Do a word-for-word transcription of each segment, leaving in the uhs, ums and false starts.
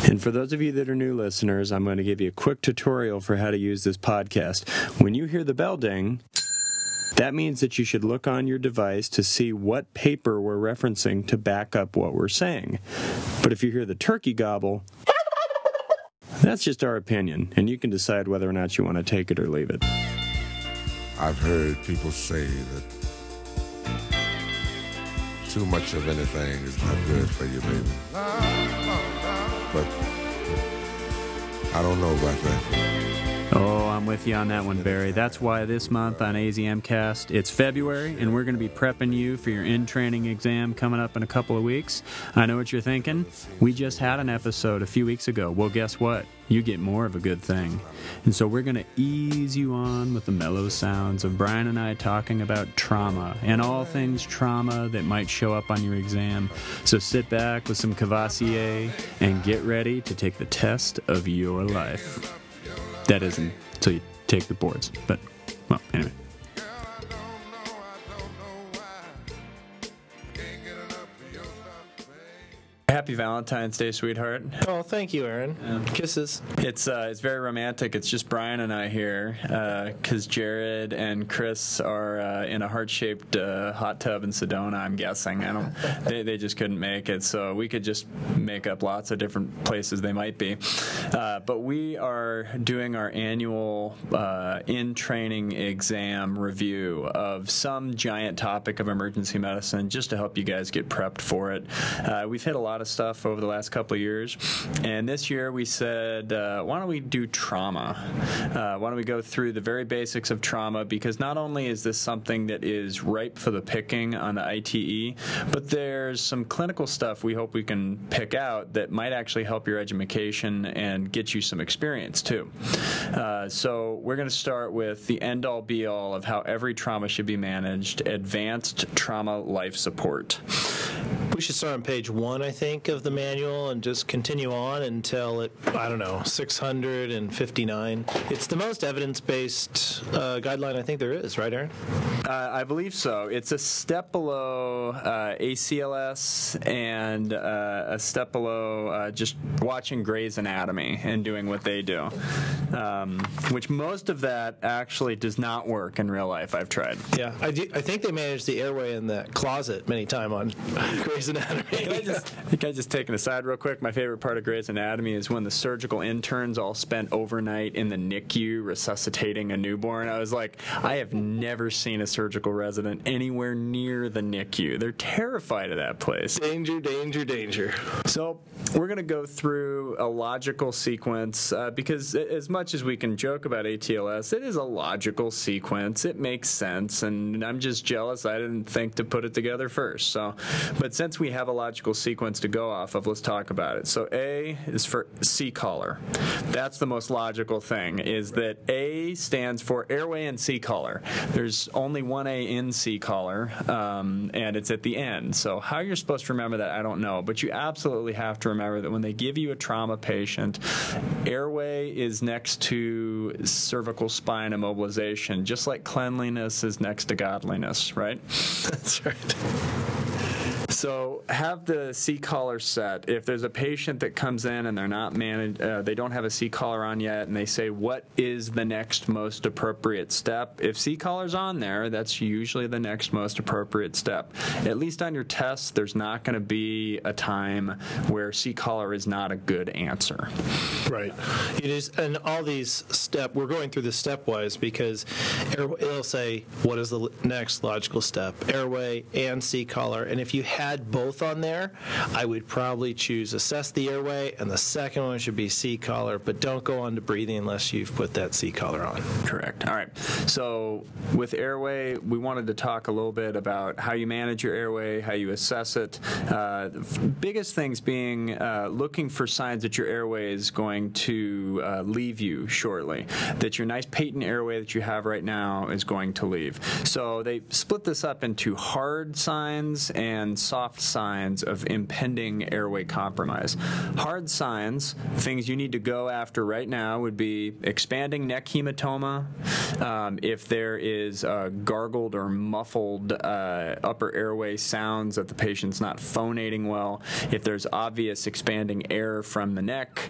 And for those of you that are new listeners, I'm going to give you a quick tutorial for how to use this podcast. When you hear the bell ding, that means that you should look on your device to see what paper we're referencing to back up what we're saying. But if you hear the turkey gobble, that's just our opinion, and you can decide whether or not you want to take it or leave it. I've heard people say that too much of anything is not good for you, baby. But I don't know about that. Oh, I'm with you on that one, Barry. That's why this month on A Z M Cast, it's February, and we're going to be prepping you for your in-training exam coming up in a couple of weeks. I know what you're thinking. We just had an episode a few weeks ago. Well, guess what? You get more of a good thing. And so we're going to ease you on with the mellow sounds of Brian and I talking about trauma and all things trauma that might show up on your exam. So sit back with some Cavassier and get ready to take the test of your life. That isn't until you take the boards. But, well, anyway. Happy Valentine's Day, sweetheart. Oh, thank you, Aaron. Um, Kisses. It's uh, it's very romantic. It's just Brian and I here because uh, Jared and Chris are uh, in a heart-shaped uh, hot tub in Sedona, I'm guessing. I don't. They, they just couldn't make it, so we could just make up lots of different places they might be. Uh, but we are doing our annual uh, in-training exam review of some giant topic of emergency medicine just to help you guys get prepped for it. Uh, we've hit a lot of stuff over the last couple of years, and this year we said, uh, why don't we do trauma? Uh, why don't we go through the very basics of trauma, because not only is this something that is ripe for the picking on the I T E, but there's some clinical stuff we hope we can pick out that might actually help your education and get you some experience too. Uh, so we're going to start with the end-all be-all of how every trauma should be managed, advanced trauma life support. We should start on page one, I think, of the manual and just continue on until it, I don't know, six hundred fifty-nine. It's the most evidence-based uh, guideline I think there is, right, Aaron? Uh, I believe so. It's a step below uh, A C L S and uh, a step below uh, just watching Grey's Anatomy and doing what they do, um, which most of that actually does not work in real life. I've tried. Yeah, I, do, I think they manage the airway in the closet many times on Grey's Anatomy. Can I just, can I just take an aside real quick? My favorite part of Grey's Anatomy is when the surgical interns all spent overnight in the N I C U resuscitating a newborn. I was like, I have never seen a surgical resident anywhere near the N I C U. They're terrified of that place. Danger, danger, danger. So we're going to go through a logical sequence uh, because as much as we can joke about A T L S, it is a logical sequence. It makes sense, and I'm just jealous I didn't think to put it together first. So, but since we have a logical sequence to go off of, let's talk about it. So A is for C-collar. That's the most logical thing, is that A stands for airway and C-collar. There's only one A in C-collar, um, and it's at the end. So how you're supposed to remember that, I don't know, but you absolutely have to remember that when they give you a trauma patient, airway is next to cervical spine immobilization, just like cleanliness is next to godliness, right? That's right. So have the C-collar set. If there's a patient that comes in and they're not managed, uh, they don't have a C-collar on yet, and they say, what is the next most appropriate step? If C-collar's on there, that's usually the next most appropriate step. At least on your test, there's not going to be a time where C-collar is not a good answer. Right. It is, and all these step, we're going through this stepwise because it'll say, what is the next logical step? Airway and C-collar. And if you had both on there, I would probably choose assess the airway, and the second one should be C-collar, but don't go on to breathing unless you've put that C-collar on. Correct. All right. So with airway, we wanted to talk a little bit about how you manage your airway, how you assess it. Uh, the biggest things being uh, looking for signs that your airway is going to uh, leave you shortly, that your nice patent airway that you have right now is going to leave. So they split this up into hard signs and soft signs of impending airway compromise. Hard signs, things you need to go after right now, would be expanding neck hematoma, Um, if there is uh, gargled or muffled uh, upper airway sounds that the patient's not phonating well, if there's obvious expanding air from the neck,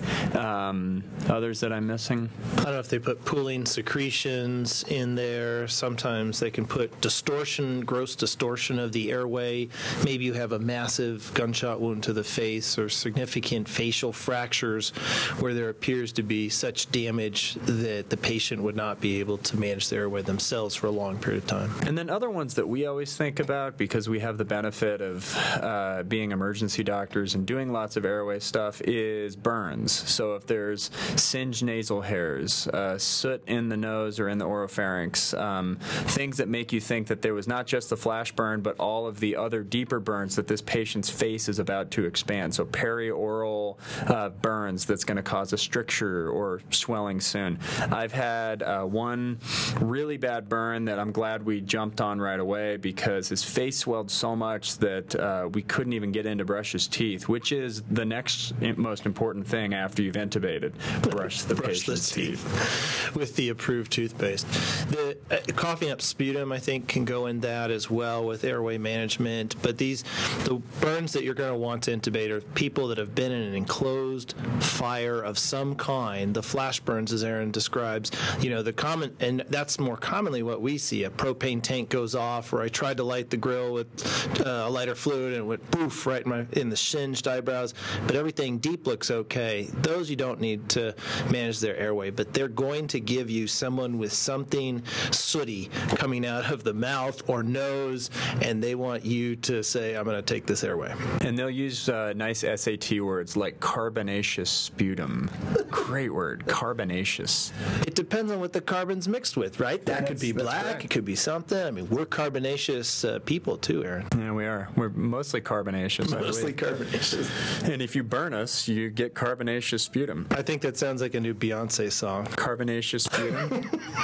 um, others that I'm missing? I don't know if they put pooling secretions in there. Sometimes they can put distortion, gross distortion of the airway. Maybe you have a massive gunshot wound to the face or significant facial fractures where there appears to be such damage that the patient would not be able to manage the airway themselves for a long period of time. And then other ones that we always think about, because we have the benefit of uh, being emergency doctors and doing lots of airway stuff, is burns. So if there's singed nasal hairs, uh, soot in the nose or in the oropharynx, um, things that make you think that there was not just the flash burn, but all of the other deeper burns that this patient's face is about to expand. So perioral uh, burns that's going to cause a stricture or swelling soon. I've had uh, one really bad burn that I'm glad we jumped on right away, because his face swelled so much that uh, we couldn't even get in to brush his teeth, which is the next most important thing after you've intubated. Brush the Brush patient's the teeth. teeth with the approved toothpaste. The uh, coughing up sputum, I think, can go in that as well with airway management. But these, the burns that you're going to want to intubate are people that have been in an enclosed fire of some kind. The flash burns, as Aaron describes, you know, the common, and that's more commonly what we see. A propane tank goes off, or I tried to light the grill with uh, a lighter fluid and it went poof right in, my, in the singed eyebrows. But everything deep looks okay. Those you don't need to manage their airway, but they're going to give you someone with something sooty coming out of the mouth or nose, and they want you to say, I'm going to take this airway. And they'll use uh, nice S A T words like carbonaceous sputum. Great word, carbonaceous. It depends on what the carbon's mixed with, right? That could be that's black, correct. it could be something. I mean, we're carbonaceous uh, people too, Aaron. Yeah, we are. We're mostly carbonaceous, I Mostly believe. carbonaceous. And if you burn us, you get carbonaceous sputum. I think that sounds like a new Beyonce song. Carbonaceous sputum.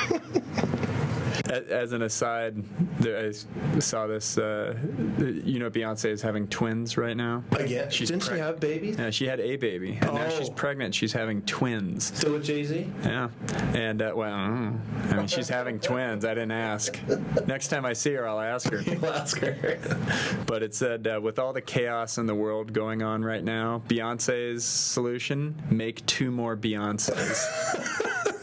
As an aside, I saw this. Uh, you know, Beyonce is having twins right now. Again? She's Didn't preg- she have babies? Yeah, she had a baby, and now Oh. she's pregnant. She's having twins. Still with Jay-Z? Yeah, and uh, well, I don't know. I mean, she's having twins. I didn't ask. Next time I see her, I'll ask her. You'll ask her. But it said, uh, with all the chaos in the world going on right now, Beyonce's solution: make two more Beyoncés.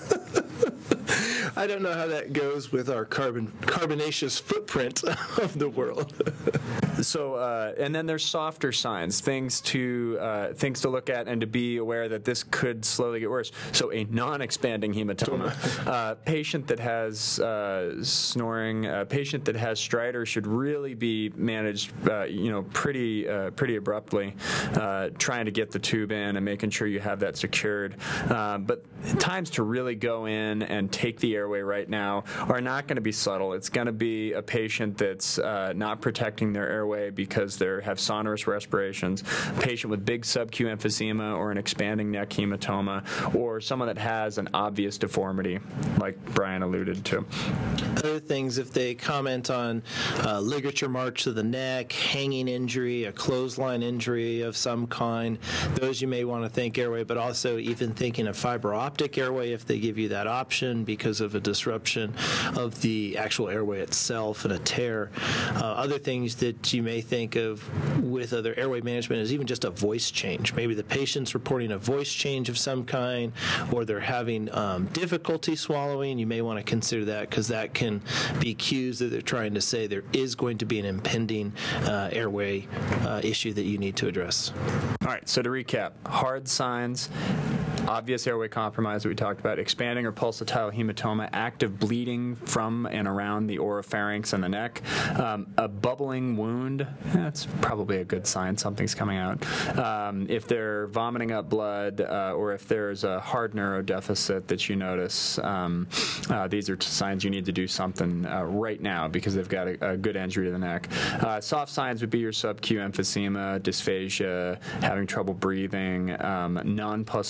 I don't know how that goes with our carbon carbonaceous footprint of the world. So, uh, and then there's softer signs, things to uh, things to look at and to be aware that this could slowly get worse. So, a non-expanding hematoma, uh, patient that has uh, snoring, a patient that has stridor should really be managed, uh, you know, pretty uh, pretty abruptly, uh, trying to get the tube in and making sure you have that secured. Uh, but times to really go in and take the airway right now are not going to be subtle. It's going to be a patient that's uh, not protecting their airway because they have sonorous respirations, a patient with big sub-Q emphysema or an expanding neck hematoma, or someone that has an obvious deformity, like Brian alluded to. Other things, if they comment on uh, ligature march to the neck, hanging injury, a clothesline injury of some kind, those you may want to think airway, but also even thinking of fiber optic airway if they give you that option because of a disruption of the actual airway itself and a tear. Uh, other things that you may think of with other airway management is even just a voice change. Maybe the patient's reporting a voice change of some kind, or they're having um, difficulty swallowing. You may want to consider that because that can be cues that they're trying to say there is going to be an impending uh, airway uh, issue that you need to address. All right, so to recap, hard signs, obvious airway compromise that we talked about, expanding or pulsatile hematoma, active bleeding from and around the oropharynx and the neck, um, a bubbling wound, that's probably a good sign something's coming out. Um, if they're vomiting up blood uh, or if there's a hard neurodeficit that you notice, um, uh, these are signs you need to do something uh, right now because they've got a, a good injury to the neck. Uh, soft signs would be your sub-Q emphysema, dysphagia, having trouble breathing, um, non-pulsatile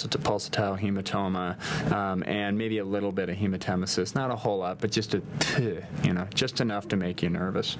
pulsatile hematoma, um, and maybe a little bit of hematemesis. Not a whole lot, but just a, you know, just enough to make you nervous.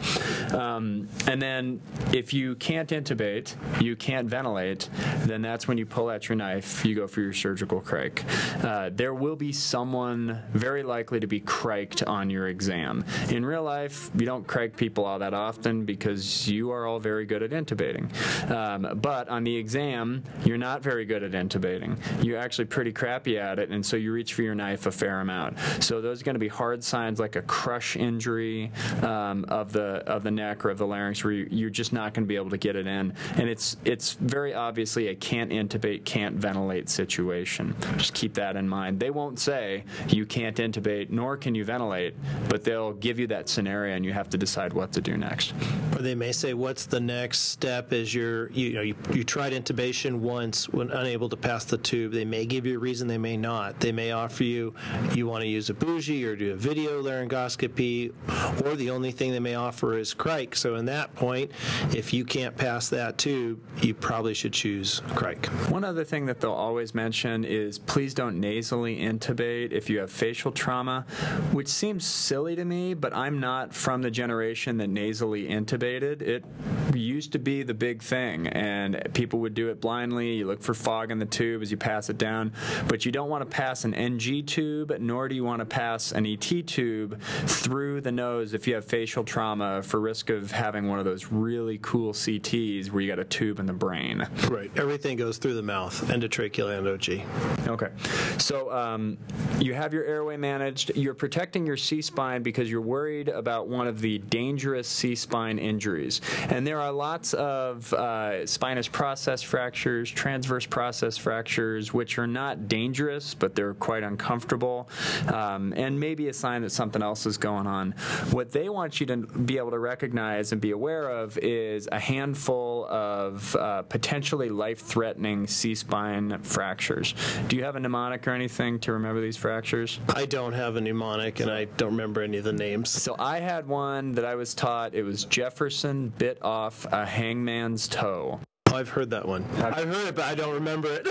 Um, and then if you can't intubate, you can't ventilate, then that's when you pull out your knife, you go for your surgical crike. Uh, there will be someone very likely to be criked on your exam. In real life, you don't crike people all that often because you are all very good at intubating. Um, but on the exam, you're not very good at intubating. You're actually pretty crappy at it, and so you reach for your knife a fair amount. So those are going to be hard signs like a crush injury um, of the of the neck or of the larynx, where you, you're just not going to be able to get it in. And it's it's very obviously a can't intubate, can't ventilate situation. Just keep that in mind. They won't say you can't intubate nor can you ventilate, but they'll give you that scenario and you have to decide what to do next. Or they may say, what's the next step as you're, you know, you, you tried intubation once when unable to pass the tube. They may give you a reason, they may not. They may offer you, you want to use a bougie or do a video laryngoscopy, or the only thing they may offer is crike. So in that point, if you can't pass that tube, you probably should choose crike. One other thing that they'll always mention is please don't nasally intubate if you have facial trauma, which seems silly to me, but I'm not from the generation that nasally intubated. It used to be the big thing, and people would do it blindly. You look for fog in the tube as you pass it down, but you don't want to pass an N G tube, nor do you want to pass an E T tube through the nose if you have facial trauma, for risk of having one of those really cool C Ts where you got a tube in the brain. Right. Everything goes through the mouth, endotracheal and O G. Okay. So um, you have your airway managed. You're protecting your C-spine because you're worried about one of the dangerous C-spine injuries. And there are lots of uh, spinous process fractures, transverse process fractures, which are not dangerous, but they're quite uncomfortable, um, and maybe a sign that something else is going on. What they want you to be able to recognize and be aware of is a handful of uh, potentially life-threatening C-spine fractures. Do you have a mnemonic or anything to remember these fractures? I don't have a mnemonic, and I don't remember any of the names. So I had one that I was taught. It was Jefferson bit off a hangman's toe. Oh, I've heard that one. I've heard it, but I don't remember it.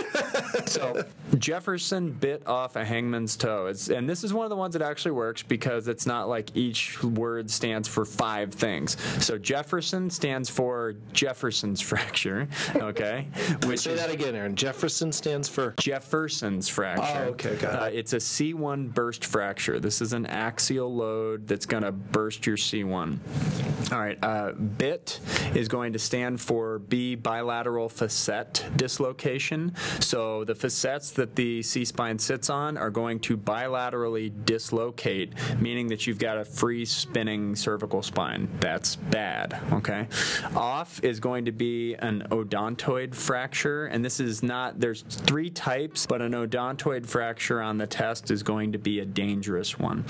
So Jefferson bit off a hangman's toe. It's, and this is one of the ones that actually works because it's not like each word stands for five things. So Jefferson stands for Jefferson's fracture, okay? Which Say is, that again, Aaron. Jefferson stands for? Jefferson's fracture. Oh, okay, got it. Uh, it's a C one burst fracture. This is an axial load that's going to burst your C one. All right, uh, B I T is going to stand for B, bilateral facet dislocation. So the facets that the C-spine sits on are going to bilaterally dislocate, meaning that you've got a free spinning cervical spine. That's bad, okay? Off is going to be an odontoid fracture, and this is not, there's three types, but an odontoid fracture on the test is going to be a dangerous one.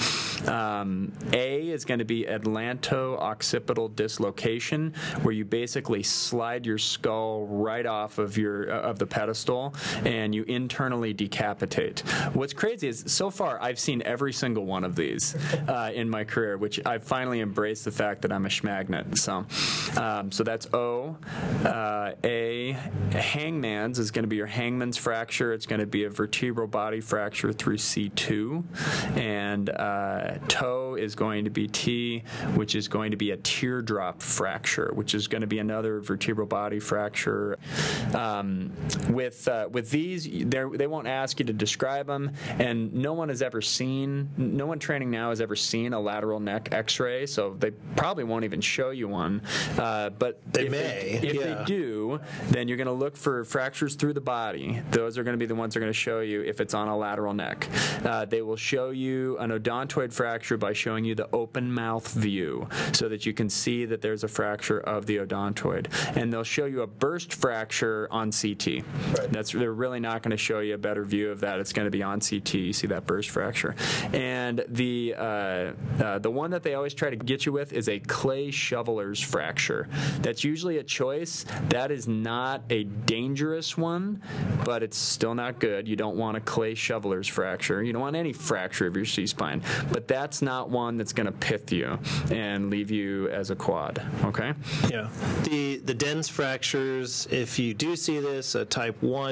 Um, A is going to be atlanto-occipital dislocation, where you basically slide your skull right off of your uh, of the pedestal and you internally decapitate. What's crazy is so far I've seen every single one of these uh, in my career, which I've finally embraced the fact that I'm a schmagnet. So, um, so that's O. Uh, A, hangman's is going to be your hangman's fracture. It's going to be a vertebral body fracture through C two, and uh, toe is going to be T, which is going to be a teardrop fracture, which is going to be another vertebral body fracture. Um, with uh, with these, they won't ask you to describe them, and no one has ever seen, no one training now has ever seen a lateral neck X-ray, so they probably won't even show you one. Uh, but they if may. They, if yeah. they do, then you're going to look for fractures through the body. Those are going to be the ones they're going to show you if it's on a lateral neck. Uh, they will show you an odontoid fracture by showing you the open mouth view, so that you can see that there's a fracture of the odontoid. And they'll show you a burst fracture on C T. Right. That's, they're really not going to show you a better view of that. It's going to be on C T. You see that burst fracture. And the uh, uh, the one that they always try to get you with is a clay shoveler's fracture. That's usually a choice. That is not a dangerous one, but it's still not good. You don't want a clay shoveler's fracture. You don't want any fracture of your C-spine. But that's not one that's going to pith you and leave you as a quad, okay? Yeah. The the Dens fractures, if you do see this, a type one would be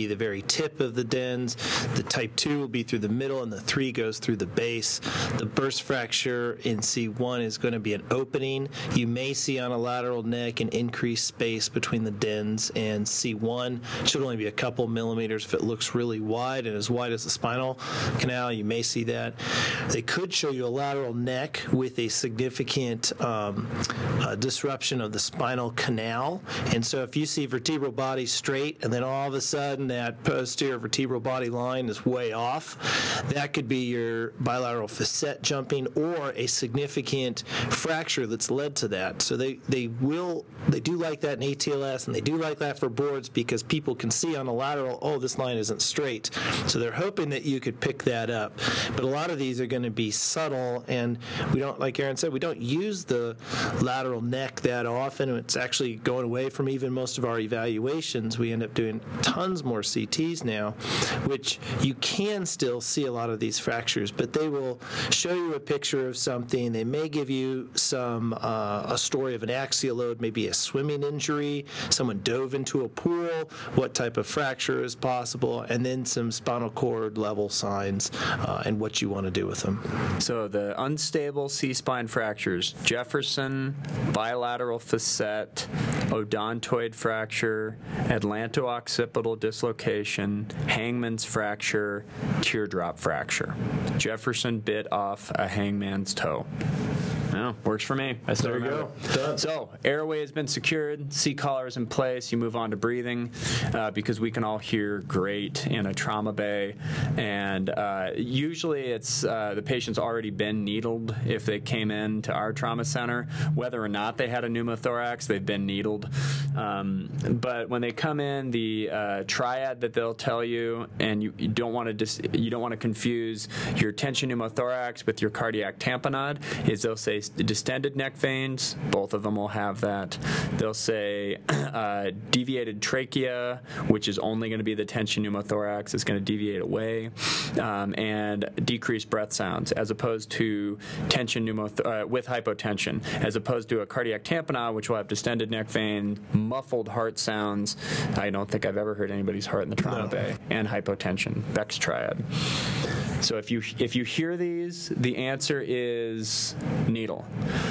the very tip of the dens. The type two will be through the middle, and the three goes through the base. The burst fracture in C one is going to be an opening. You may see on a lateral neck an increased space between the dens and C one. It should only be a couple millimeters if it looks really wide and as wide as the spinal canal. You may see that. They could show you a lateral neck with a significant um, uh, disruption of the spinal canal. And so if you see vertebral body straight and then all of a sudden that posterior vertebral body line is way off, that could be your bilateral facet jumping or a significant fracture that's led to that. So they, they will, they do like that in A T L S, and they do like that for boards because people can see on a lateral, oh, this line isn't straight. So they're hoping that you could pick that up. But a lot of these are going to be subtle, and we don't, like Aaron said, we don't use the lateral neck that often. It's actually going away from even most of our evaluations. We end up doing tons more C Ts now, which you can still see a lot of these fractures, but they will show you a picture of something. They may give you some uh, a story of an axial load, maybe a swimming injury, someone dove into a pool, what type of fracture is possible, and then some spinal cord level signs uh, and what you want to do with them. So the unstable C-spine fractures: Jefferson, bilateral facet, odontoid fracture, atlanto-occipital dislocation, hangman's fracture, teardrop fracture. Jefferson bit off a hangman's toe. No, works for me. I still There you remember. go. Done. So, airway has been secured, C-collar is in place, you move on to breathing, uh, because we can all hear great in a trauma bay, and uh, usually it's uh, the patient's already been needled if they came in to our trauma center. Whether or not they had a pneumothorax, they've been needled. Um, but when they come in, the uh, triad that they'll tell you, and you, you don't want to dis- you don't want to confuse your tension pneumothorax with your cardiac tamponade, is they'll say distended neck veins. Both of them will have that. They'll say uh, deviated trachea, which is only going to be the tension pneumothorax. It's going to deviate away, um, and decreased breath sounds, as opposed to tension pneumothorax uh, with hypotension, as opposed to a cardiac tamponade, which will have distended neck vein, muffled heart sounds. I don't think I've ever heard anybody's heart in the trauma No. bay, and hypotension. Beck's triad. So if you if you hear these, the answer is needle.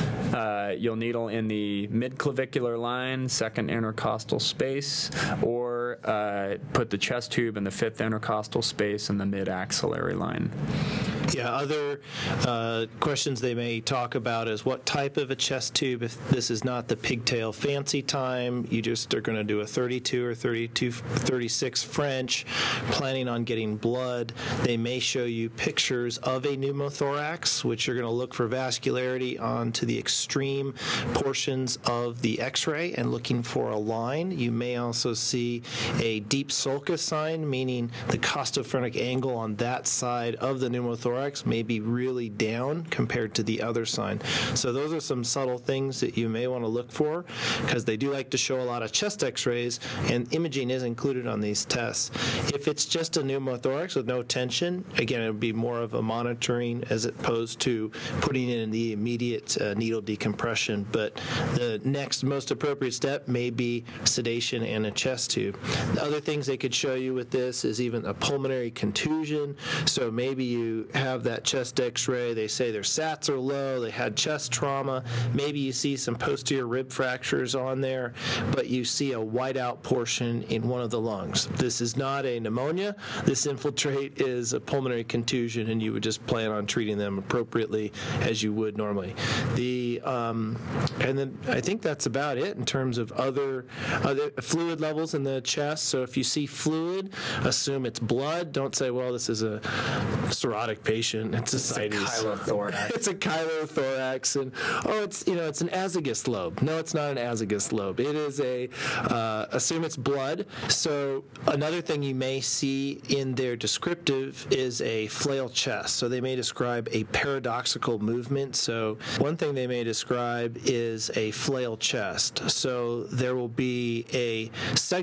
Uh, you'll needle in the midclavicular line, second intercostal space, or uh, put the chest tube in the fifth intercostal space in the mid-axillary line. Yeah, other uh, questions they may talk about is what type of a chest tube. If this is not the pigtail fancy time, you just are going to do a thirty-two or thirty-two, thirty-six French, planning on getting blood. They may show you pictures of a pneumothorax, which you're going to look for vascularity onto the extreme portions of the x-ray and looking for a line. You may also see a deep sulcus sign, meaning the costophrenic angle on that side of the pneumothorax may be really down compared to the other sign. So those are some subtle things that you may want to look for, because they do like to show a lot of chest x-rays, and imaging is included on these tests. If it's just a pneumothorax with no tension, again, it would be more of a monitoring as opposed to putting in the immediate uh, needle decompression. But the next most appropriate step may be sedation and a chest tube. The other things they could show you with this is even a pulmonary contusion. So maybe you have that chest x-ray, they say their S A Ts are low, they had chest trauma, maybe you see some posterior rib fractures on there, but you see a whiteout portion in one of the lungs. This is not a pneumonia, this infiltrate is a pulmonary contusion, and you would just plan on treating them appropriately as you would normally. The um, and then I think that's about it in terms of other, other fluid levels in the chest. So if you see fluid, assume it's blood. Don't say, well, this is a cirrhotic patient. It's ascites. It's a chylothorax. It's a chylothorax, and oh, it's you know, it's an azygous lobe. No, it's not an azygous lobe. It is a uh, assume it's blood. So another thing you may see in their descriptive is a flail chest. So they may describe a paradoxical movement. So one thing they may describe is a flail chest. So there will be a segment of the chest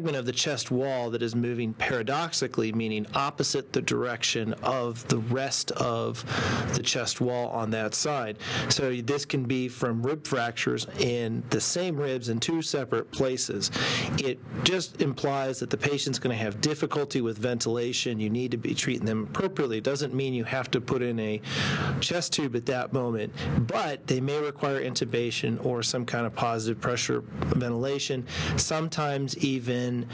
chest wall that is moving paradoxically, meaning opposite the direction of the rest of the chest wall on that side. So this can be from rib fractures in the same ribs in two separate places. It just implies that the patient's going to have difficulty with ventilation. You need to be treating them appropriately. It doesn't mean you have to put in a chest tube at that moment, but they may require intubation or some kind of positive pressure ventilation, sometimes even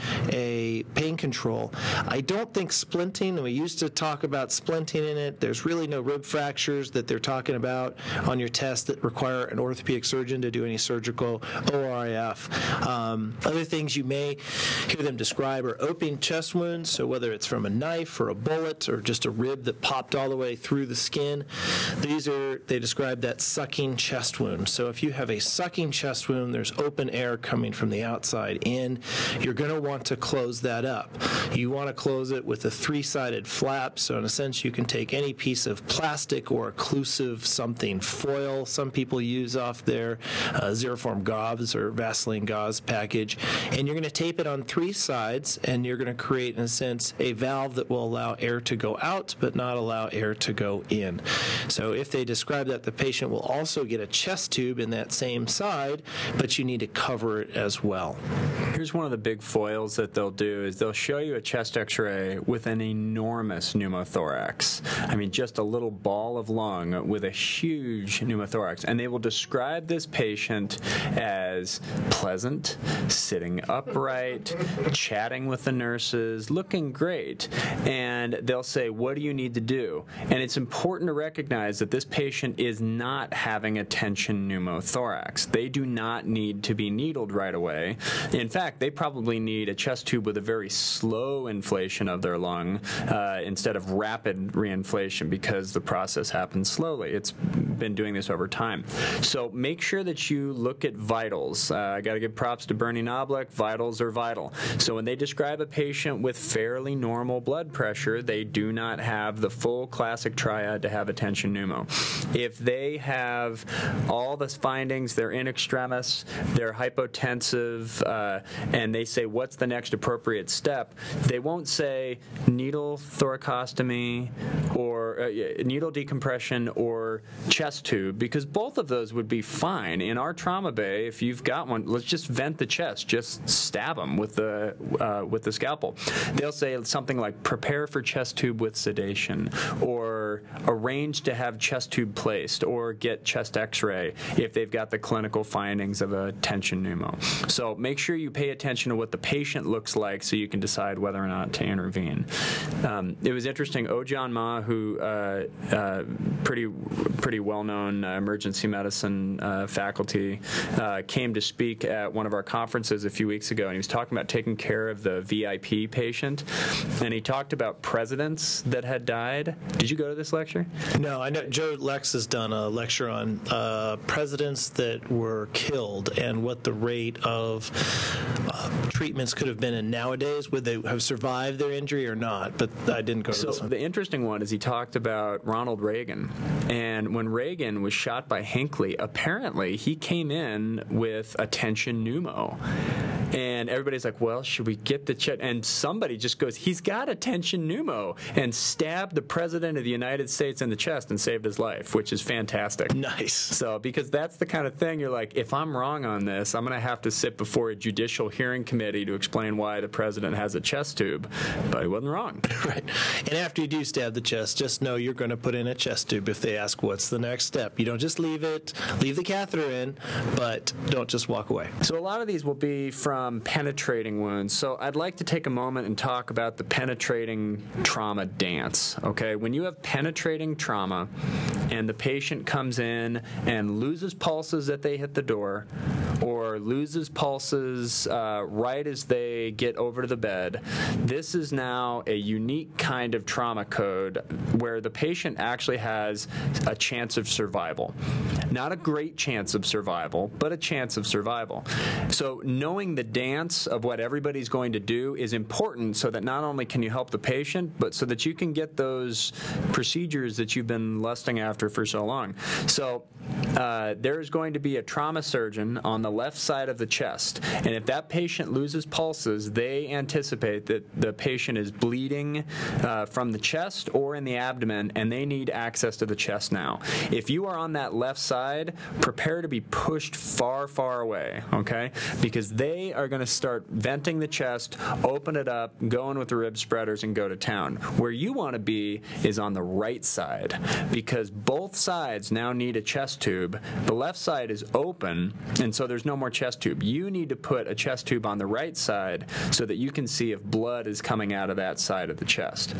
a pain control. I don't think splinting, and we used to talk about splinting in it, there's really no rib fractures that they're talking about on your test that require an orthopedic surgeon to do any surgical O R I F. Um, other things you may hear them describe are open chest wounds, so whether it's from a knife or a bullet or just a rib that popped all the way through the skin, these are, they describe that sucking chest wound. So if you have a sucking chest wound, there's open air coming from the outside in, you're going to want to close that up. You want to close it with a three-sided flap, so in a sense you can take any piece of plastic or occlusive something, foil some people use off their uh, Xeroform gauze or Vaseline gauze package, and you're going to tape it on three sides, and you're going to create, in a sense, a valve that will allow air to go out but not allow air to go in. So if they describe that, the patient will also get a chest tube in that same side, but you need to cover it as well. Here's one of the big foils that they'll do is they'll show you a chest x-ray with an enormous pneumothorax. I mean, just a little ball of lung with a huge pneumothorax. And they will describe this patient as pleasant, sitting upright, chatting with the nurses, looking great. And they'll say, what do you need to do? And it's important to recognize that this patient is not having a tension pneumothorax. They do not need to be needled right away. In fact, they probably need a chest tube with a very slow inflation of their lung uh, instead of rapid reinflation because the process happens slowly. It's been doing this over time. So make sure that you look at vitals. Uh, I got to give props to Bernie Knoblich. Vitals are vital. So when they describe a patient with fairly normal blood pressure, they do not have the full classic triad to have a tension pneumo. If they have all the findings, they're in extremis, they're hypotensive, uh, and they say, what's the next appropriate step? They won't say needle thoracostomy or uh, needle decompression or chest tube, because both of those would be fine. In our trauma bay, if you've got one, let's just vent the chest, just stab them with the, uh, with the scalpel. They'll say something like prepare for chest tube with sedation, or arrange to have chest tube placed, or get chest x-ray if they've got the clinical findings of a tension pneumo. So make sure you pay attention to what the patient looks like so you can decide whether or not to intervene. Um, it was interesting, Ojan Ma, who uh, uh, pretty pretty well-known uh, emergency medicine uh, faculty, uh, came to speak at one of our conferences a few weeks ago, and he was talking about taking care of the V I P patient, and he talked about presidents that had died. Did you go to this lecture? No, I know Joe Lex has done a lecture on uh, presidents that were killed and what the rate of uh, treatments could have been in nowadays. Would they have survived their injury or not? But I didn't go to so this one. The interesting one is he talked about Ronald Reagan. And when Reagan was shot by Hinckley, apparently he came in with a tension pneumo. And everybody's like, well, should we get the check? And somebody just goes, he's got a tension pneumo, and stabbed the president of the United States in the chest and saved his life, which is fantastic. Nice. So, because that's the kind of thing you're like, if I'm wrong on this, I'm going to have to sit before a judicial hearing committee to explain why the president has a chest tube. But he wasn't wrong. Right. And after you do stab the chest, just know you're going to put in a chest tube if they ask what's the next step. You don't just leave it, leave the catheter in, but don't just walk away. So a lot of these will be from penetrating wounds. So I'd like to take a moment and talk about the penetrating trauma dance. Okay, when you have penetrating trauma and the patient comes in and loses pulses that they hit the door, or loses pulses uh, right as they get over to the bed, this is now a unique kind of trauma code where the patient actually has a chance of survival. Not a great chance of survival, but a chance of survival. So knowing the dance of what everybody's going to do is important so that not only can you help the patient, but so that you can get those procedures that you've been lusting after for so long. So uh, there's going to be a trauma surgeon on the left side of the chest. And if that patient loses pulses, they anticipate that the patient is bleeding uh, from the chest or in the abdomen, and they need access to the chest now. If you are on that left side, prepare to be pushed far, far away, okay? Because they are going to start venting the chest, open it up, go in with the rib spreaders, and go to town. Where you want to be is on the right side, because both sides now need a chest tube. The left side is open, and so there's no more chest tube. You need to put a chest tube on the right side so that you can see if blood is coming out of that side of the chest.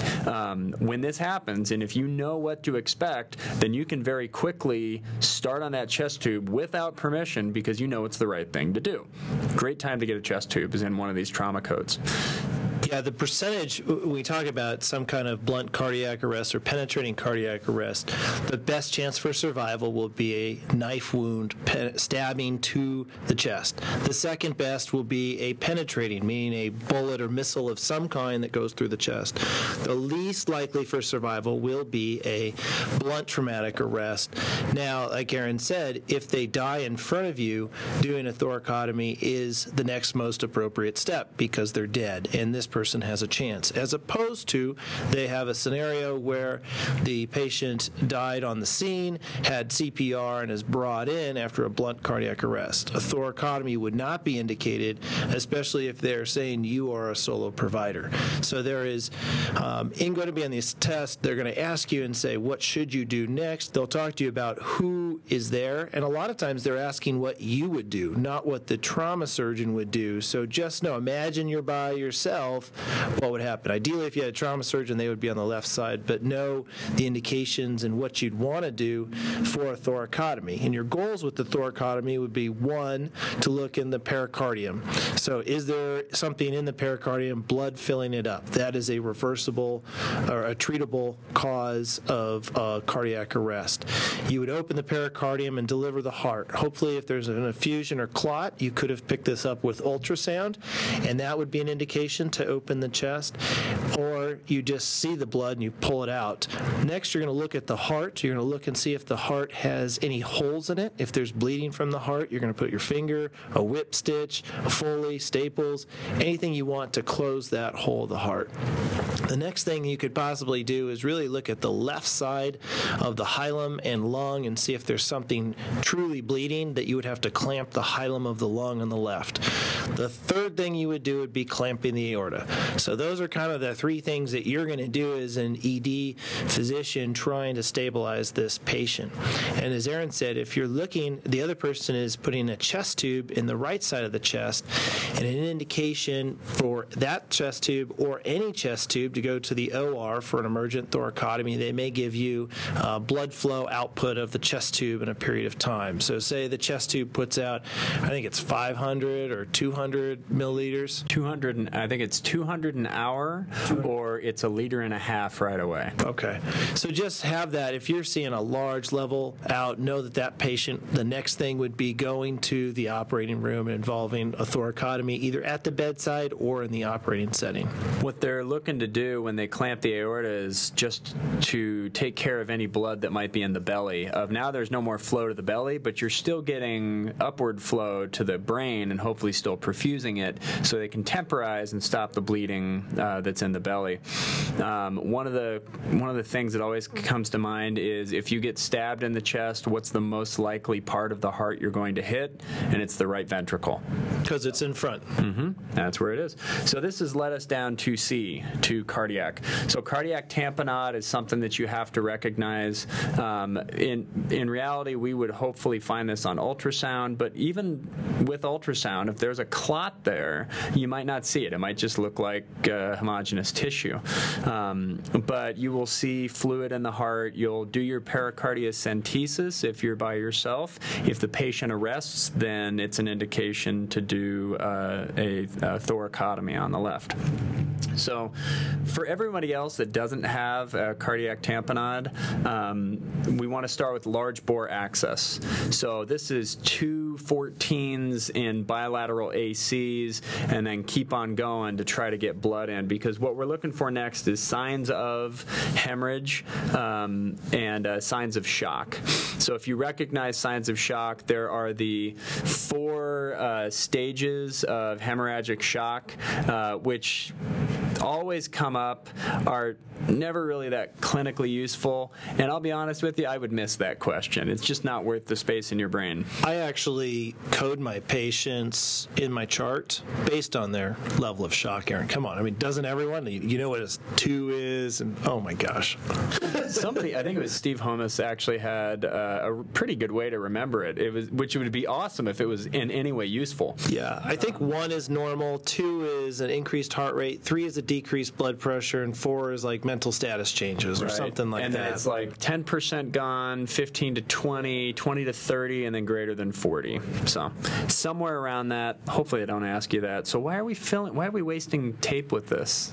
Um, when this happens, and if you know what to expect, then you can very quickly start on that chest tube without permission because you know it's the right thing to do. Great time to get a chest tube is in one of these trauma codes. Yeah, the percentage, we talk about some kind of blunt cardiac arrest or penetrating cardiac arrest, the best chance for survival will be a knife wound pe- stabbing to the chest. The second best will be a penetrating, meaning a bullet or missile of some kind that goes through the chest. The least likely for survival will be a blunt traumatic arrest. Now, like Aaron said, if they die in front of you, doing a thoracotomy is the next most appropriate step because they're dead, and this person has a chance, as opposed to they have a scenario where the patient died on the scene, had C P R, and is brought in after a blunt cardiac arrest. A thoracotomy would not be indicated, especially if they're saying you are a solo provider. So there is, um, in going to be on this test, they're going to ask you and say, what should you do next? They'll talk to you about who is there, and a lot of times they're asking what you would do, not what the trauma surgeon would do. So just know, imagine you're by yourself, what would happen? Ideally, if you had a trauma surgeon, they would be on the left side, but know the indications and what you'd want to do for a thoracotomy. And your goals with the thoracotomy would be, one, to look in the pericardium. So is there something in the pericardium, blood filling it up? That is a reversible or a treatable cause of uh, cardiac arrest. You would open the pericardium and deliver the heart. Hopefully, if there's an effusion or clot, you could have picked this up with ultrasound, and that would be an indication to open the chest, or you just see the blood and you pull it out. Next, you're going to look at the heart. You're going to look and see if the heart has any holes in it. If there's bleeding from the heart, you're going to put your finger, a whip stitch, a Foley, staples, anything you want to close that hole of the heart. The next thing you could possibly do is really look at the left side of the hilum and lung and see if there's something truly bleeding that you would have to clamp the hilum of the lung on the left. The third thing you would do would be clamping the aorta. So those are kind of the three things that you're going to do as an E D physician trying to stabilize this patient. And as Aaron said, if you're looking, the other person is putting a chest tube in the right side of the chest, and an indication for that chest tube or any chest tube to go to the O R for an emergent thoracotomy, they may give you uh, blood flow output of the chest tube in a period of time. So say the chest tube puts out, I think it's five hundred or two hundred milliliters. two hundred, and I think it's two hundred an hour, or it's a liter and a half right away. Okay. So just have that. If you're seeing a large level out, know that that patient, the next thing would be going to the operating room and involving a thoracotomy either at the bedside or in the operating setting. What they're looking to do when they clamp the aorta is just to take care of any blood that might be in the belly. Of now there's no more flow to the belly, but you're still getting upward flow to the brain and hopefully still perfusing it so they can temporize and stop the bleeding uh, that's in the belly. Um, one of the one of the things that always comes to mind is if you get stabbed in the chest, what's the most likely part of the heart you're going to hit? And it's the right ventricle. Because it's in front. Mm-hmm. That's where it is. So this has led us down to C, to cardiac. So cardiac tamponade is something that you have to recognize. Um, in in reality, we would hopefully find this on ultrasound, but even with ultrasound, if there's a clot there, you might not see it. It might just look like uh, homogeneous tissue. Um, but you will see fluid in the heart. You'll do your pericardiocentesis if you're by yourself. If the patient arrests, then it's an indication to do uh, a, a thoracotomy on the left. So for everybody else that doesn't have a cardiac tamponade, um, we want to start with large bore access. So this is two two fourteens in bilateral A Cs, and then keep on going to try to get blood in, because what we're looking for next is signs of hemorrhage um, and uh, signs of shock. So if you recognize signs of shock, there are the four uh, stages of hemorrhagic shock, uh, which always come up, are never really that clinically useful, and I'll be honest with you, I would miss that question. It's just not worth the space in your brain. I actually code my patients in my chart based on their level of shock, Aaron. Come on. I mean, doesn't everyone? You know what a two is, and oh my gosh. Somebody, I think it was Steve Holmes, actually had uh, a pretty good way to remember it. It was, which would be awesome if it was in any way useful. Yeah, I think one is normal, two is an increased heart rate, three is a decreased blood pressure, and four is like mental status changes or right. something like and that. And it's like ten percent gone, fifteen to twenty, twenty to thirty, and then greater than forty. So somewhere around that. Hopefully I don't ask you that. So why are we filling? Why are we wasting tape with this?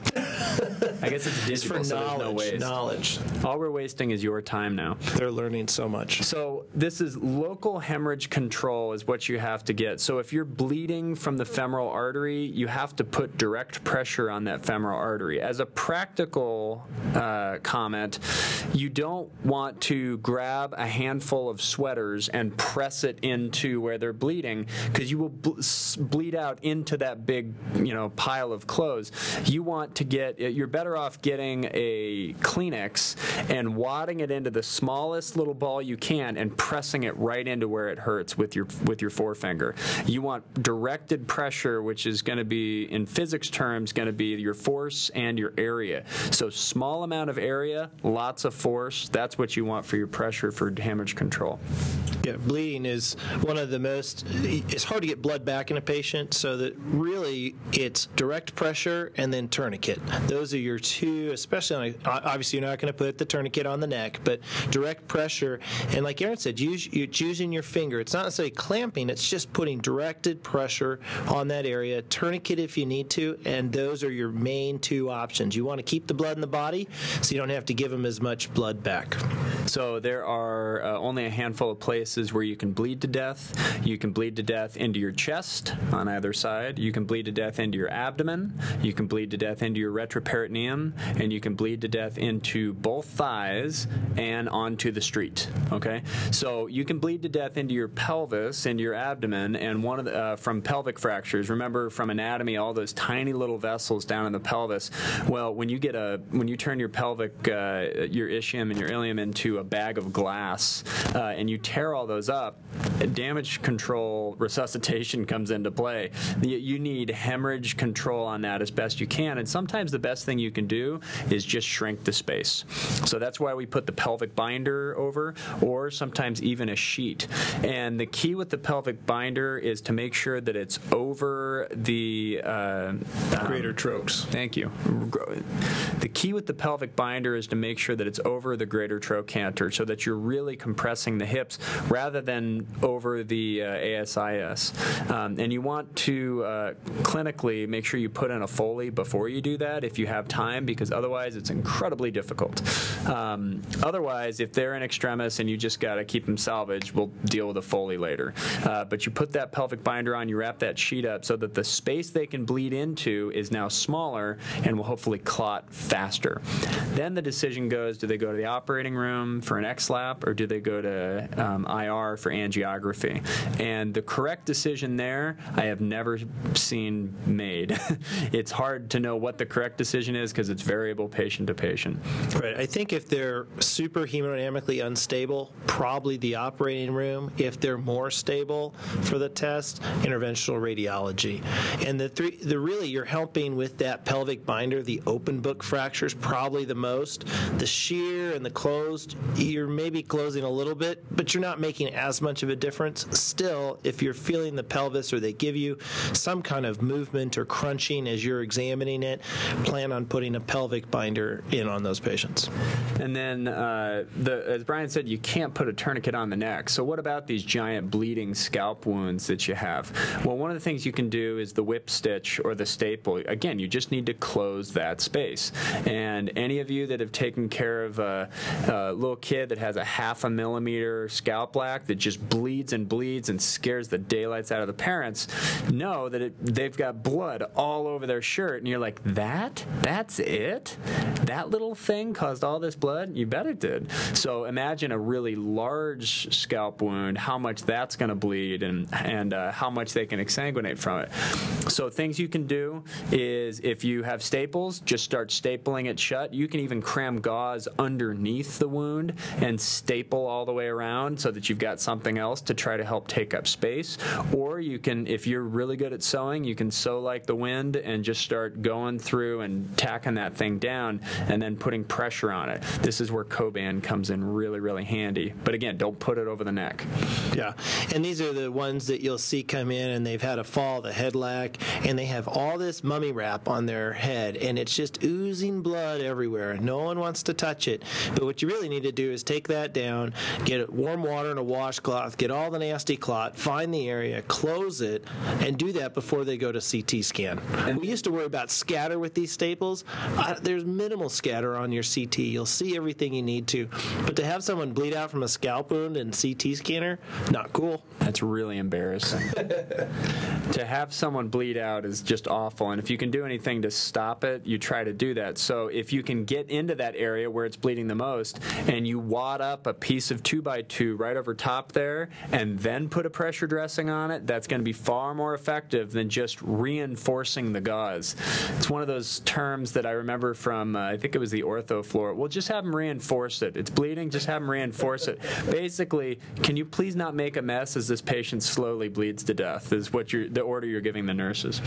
I guess it's digital, it's for so knowledge. There's no waste. Knowledge. All we're wasting is your time now. They're learning so much. So this is local hemorrhage control is what you have to get. So if you're bleeding from the femoral artery, you have to put direct pressure on that femoral artery. As a practical uh, comment, you don't want to grab a handful of sweaters and press it into where they're bleeding, because you will ble- bleed out into that big, you know, pile of clothes. You want to get, you're better off getting a Kleenex and wadding it into the smallest little ball you can and pressing it right into where it hurts with your with your forefinger. You want directed pressure, which is going to be, in physics terms, going to be your force and your area. So small amount of area, lots of force, that's what you want for your pressure for hemorrhage control. Yeah, bleeding is one of the most, it's hard to get blood back in a patient, so that really it's direct pressure and then tourniquet. Those are your two, especially on a, obviously you're not going to put the tourniquet on the neck, but direct pressure. And like Aaron said, use, you're using your finger. It's not necessarily clamping, it's just putting directed pressure on that area, tourniquet if you need to, and those are your main two options. You want to keep the blood in the body so you don't have to give them as much blood back. So there are uh, only a handful of places where you can bleed to death. You can bleed to death into your chest on either side. You can bleed to death into your abdomen. You can bleed to death into your retroperitoneum, and you can bleed to death into both thighs and onto the street. Okay, so you can bleed to death into your pelvis, into your abdomen, and one of the, uh, from pelvic fractures. Remember from anatomy, all those tiny little vessels down in the pelvis. Well, when you get a when you turn your pelvic, uh, your ischium and your ilium into a bag of glass, uh, and you tear all those up, damage control resuscitation comes into play. You need hemorrhage control on that as best you can, and sometimes the best thing you can do is just shrink the space. So that's why we put the pelvic binder over, or sometimes even a sheet. And the key with the pelvic binder is to make sure that it's over the uh, Greater um, trochs. Thank you. The key with the pelvic binder is to make sure that it's over the greater trochanter, so that you're really compressing the hips rather than over the uh, A S I S. Um, and you want to uh, clinically make sure you put in a Foley before you do that if you have time, because otherwise it's incredibly difficult. Um, otherwise, if they're in extremis and you just got to keep them salvaged, we'll deal with a Foley later. Uh, but you put that pelvic binder on, you wrap that sheet up so that the space they can bleed into is now smaller and will hopefully clot faster. Then the decision goes, do they go to the operating room for an X-lap, or do they go to um, I R for angiography? And the correct decision there, I have never seen made. It's hard to know what the correct decision is because it's variable patient to patient. Right. I think if they're super hemodynamically unstable, probably the operating room. If they're more stable for the test, interventional radiology. And the three, the really you're helping with that pelvic binder, the open book fractures probably the most. The shear and the closed, you're maybe closing a little bit, but you're not making as much of a difference. Still, if you're feeling the pelvis or they give you some kind of movement or crunching as you're examining it, plan on putting a pelvic binder in on those patients. And then, uh, the, as Brian said, you can't put a tourniquet on the neck. So what about these giant bleeding scalp wounds that you have? Well, one of the things you can do is the whip stitch or the staple. Again, you just need to close that space. And any of you that have taken care of a, a little little kid that has a half a millimeter scalp lac that just bleeds and bleeds and scares the daylights out of the parents, know that it, they've got blood all over their shirt, and you're like, that? That's it? That little thing caused all this blood? You bet it did. So imagine a really large scalp wound, how much that's going to bleed, and, and uh, how much they can exsanguinate from it. So things you can do is, if you have staples, just start stapling it shut. You can even cram gauze underneath the wound and staple all the way around so that you've got something else to try to help take up space. Or you can, if you're really good at sewing, you can sew like the wind and just start going through and tacking that thing down and then putting pressure on it. This is where Coban comes in really, really handy. But again, don't put it over the neck. Yeah, and these are the ones that you'll see come in and they've had a fall, the head lac, and they have all this mummy wrap on their head, and it's just oozing blood everywhere. No one wants to touch it. But what you really need to do is take that down, get warm water and a washcloth, get all the nasty clot, find the area, close it, and do that before they go to C T scan. And we used to worry about scatter with these staples. Uh, there's minimal scatter on your C T. You'll see everything you need to. But to have someone bleed out from a scalp wound and C T scanner, not cool. That's really embarrassing. To have someone bleed out is just awful, and if you can do anything to stop it, you try to do that. So if you can get into that area where it's bleeding the most, and you wad up a piece of two by two right over top there, and then put a pressure dressing on it, that's going to be far more effective than just reinforcing the gauze. It's one of those terms that I remember from, uh, I think it was the ortho floor. Well, just have them reinforce it. It's bleeding, just have them reinforce it. Basically, can you please not make a mess as this patient slowly bleeds to death, is what you're, the order you're giving the nurses.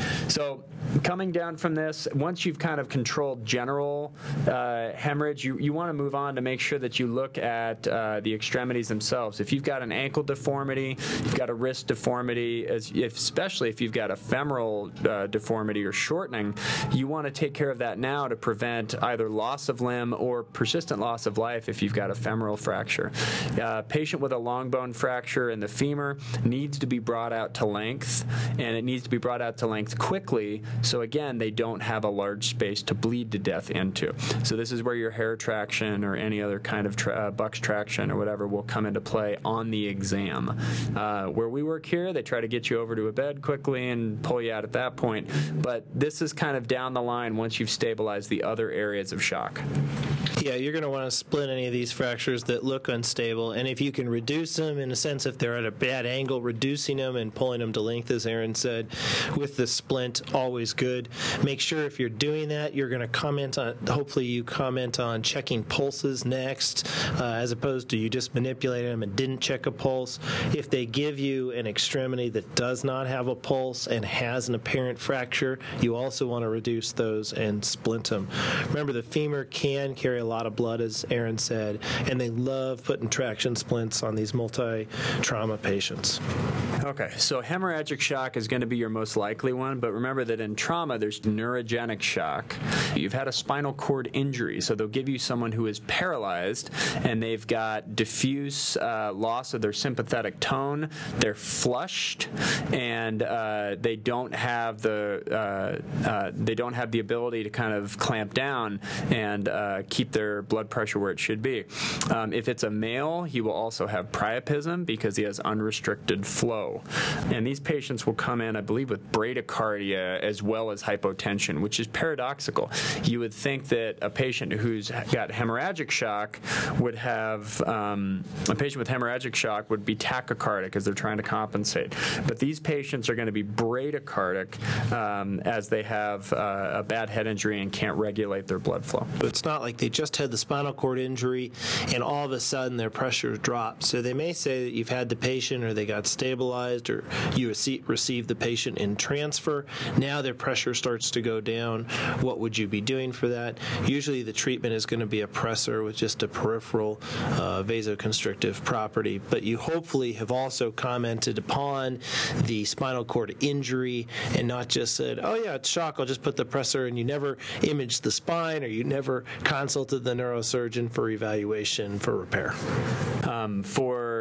So coming down from this, once you've kind of controlled general uh, hemorrhage, you, you want to move on to make sure that you look at uh, the extremities themselves. If you've got an ankle deformity, you've got a wrist deformity, as if, especially if you've got a femoral uh, deformity or shortening, you want to take care of that now to prevent either loss of limb or persistent loss of life if you've got a femoral fracture. A patient with a long bone fracture in the femur needs to be brought out to length, and it needs to be brought out to length quickly, so again, they don't have a large space to bleed to death into. So this is where your hair traction or any other kind of tra- uh, Buck's traction or whatever will come into play on the exam. Uh, where we work here, they try to get you over to a bed quickly and pull you out at that point, but this is kind of down the line once you've stabilized the other areas of shock. Yeah, you're going to want to split any of these fractures that look unstable, and if you can reduce them, in a sense, if they're at a bad angle, reducing them and pulling them to length, as Aaron said, with the splint, always good. Make sure if you're doing that, you're going to comment on, hopefully you comment on checking pulses next, uh, as opposed to you just manipulating them and didn't check a pulse. If they give you an extremity that does not have a pulse and has an apparent fracture, you also want to reduce those and splint them. Remember, the femur can carry a lot of blood, as Aaron said, and they love putting traction splints on these multi-trauma patients. Okay, so hemorrhagic shock is going to be your most likely one, but remember that in trauma, there's neurogenic shock. You've had a spinal cord injury, so they'll give you someone who is paralyzed, and they've got diffuse uh, loss of their sympathetic tone. They're flushed, and uh, they don't have the uh, uh, they don't have the ability to kind of clamp down and uh, keep their blood pressure where it should be. Um, if it's a male, he will also have priapism because he has unrestricted flow. And these patients will come in, I believe, with bradycardia as well as hypotension, which is paradoxical. You would think that a patient who's got hemorrhagic shock would have, um, a patient with hemorrhagic shock would be tachycardic as they're trying to compensate. But these patients are going to be bradycardic um, as they have uh, a bad head injury and can't regulate their blood flow. But it's not like they just had the spinal cord injury and all of a sudden their pressure dropped. So they may say that you've had the patient or they got stabilized or you received the patient in transfer. Now their pressure starts to go down. What would you be doing for that? Usually the treatment is going to be a pressor with just a peripheral uh, vasoconstrictive property. But you hopefully have also commented upon the spinal cord injury and not just said, oh yeah, it's shock, I'll just put the pressor, and you never imaged the spine or you never consulted the neurosurgeon for evaluation for repair. Um, for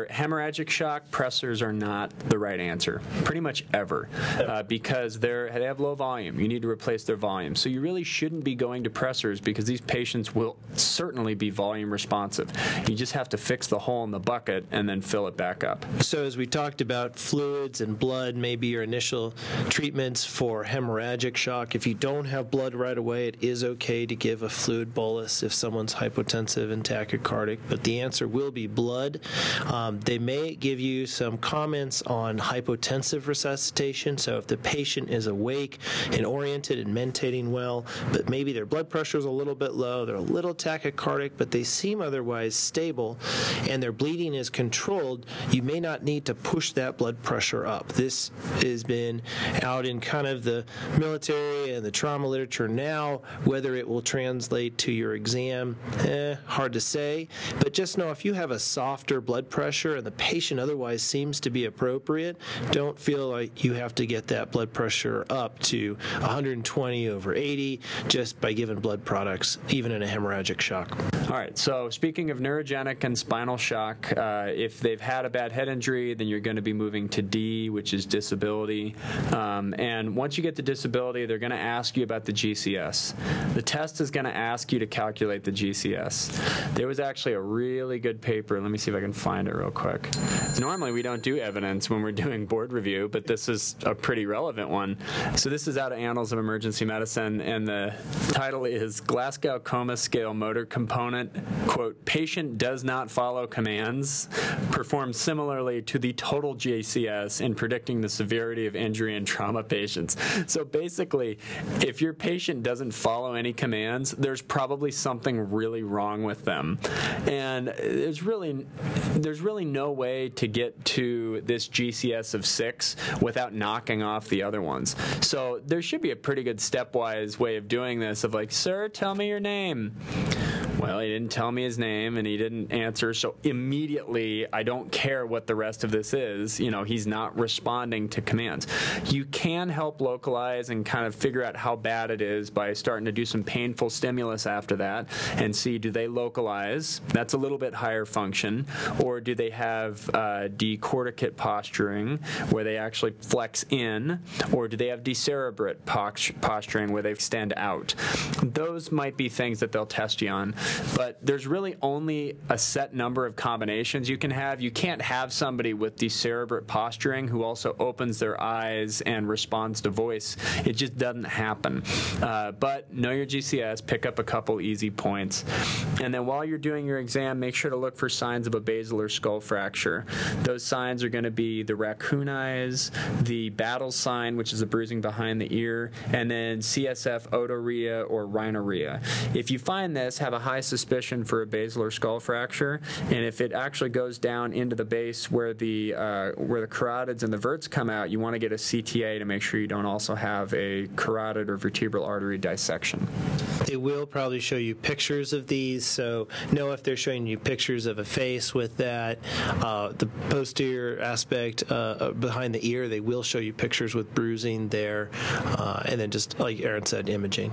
For hemorrhagic shock, pressors are not the right answer, pretty much ever, uh, because they're, they have low volume. You need to replace their volume. So you really shouldn't be going to pressors because these patients will certainly be volume responsive. You just have to fix the hole in the bucket and then fill it back up. So as we talked about fluids and blood, maybe your initial treatments for hemorrhagic shock. If you don't have blood right away, it is okay to give a fluid bolus if someone's hypotensive and tachycardic, but the answer will be blood. Um, they may give you some comments on hypotensive resuscitation, so if the patient is awake and oriented and mentating well, but maybe their blood pressure is a little bit low, they're a little tachycardic, but they seem otherwise stable, and their bleeding is controlled, you may not need to push that blood pressure up. This has been out in kind of the military and the trauma literature now. Whether it will translate to your exam, eh, hard to say, but just know if you have a softer blood pressure and the patient otherwise seems to be appropriate, don't feel like you have to get that blood pressure up to one hundred twenty over eighty just by giving blood products, even in a hemorrhagic shock. All right, so speaking of neurogenic and spinal shock, uh, if they've had a bad head injury, then you're going to be moving to D, which is disability. Um, and once you get to disability, they're going to ask you about the G C S. The test is going to ask you to calculate the G C S. There was actually a really good paper. Let me see if I can find it real quick. Normally, we don't do evidence when we're doing board review, but this is a pretty relevant one. So this is out of Annals of Emergency Medicine, and the title is Glasgow Coma Scale Motor Component, quote, patient does not follow commands, performs similarly to the total G C S in predicting the severity of injury in trauma patients. So basically, if your patient doesn't follow any commands, there's probably something really wrong with them. And there's really, there's really no way to get to this G C S of six without knocking off the other ones. So there should be a pretty good stepwise way of doing this of like, sir, tell me your name. Well, he didn't tell me his name, and he didn't answer, so immediately I don't care what the rest of this is. You know, he's not responding to commands. You can help localize and kind of figure out how bad it is by starting to do some painful stimulus after that and see, do they localize? That's a little bit higher function. Or do they have uh, decorticate posturing, where they actually flex in? Or do they have decerebrate posturing, where they extend out? Those might be things that they'll test you on. But there's really only a set number of combinations you can have. You can't have somebody with decerebrate posturing who also opens their eyes and responds to voice. It just doesn't happen. Uh, but know your G C S, pick up a couple easy points. And then while you're doing your exam, make sure to look for signs of a basilar skull fracture. Those signs are going to be the raccoon eyes, the battle sign, which is a bruising behind the ear, and then C S F otorrhea or rhinorrhea. If you find this, have a high suspicion for a basilar skull fracture, and if it actually goes down into the base where the uh, where the carotids and the verts come out, you want to get a C T A to make sure you don't also have a carotid or vertebral artery dissection. They will probably show you pictures of these, so know if they're showing you pictures of a face with that. Uh, the posterior aspect uh, behind the ear, they will show you pictures with bruising there, uh, and then just, like Aaron said, imaging.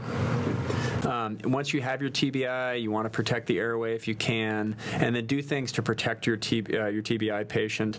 Um, once you have your T B I, you want to protect the airway if you can, and then do things to protect your T, uh, your T B I patient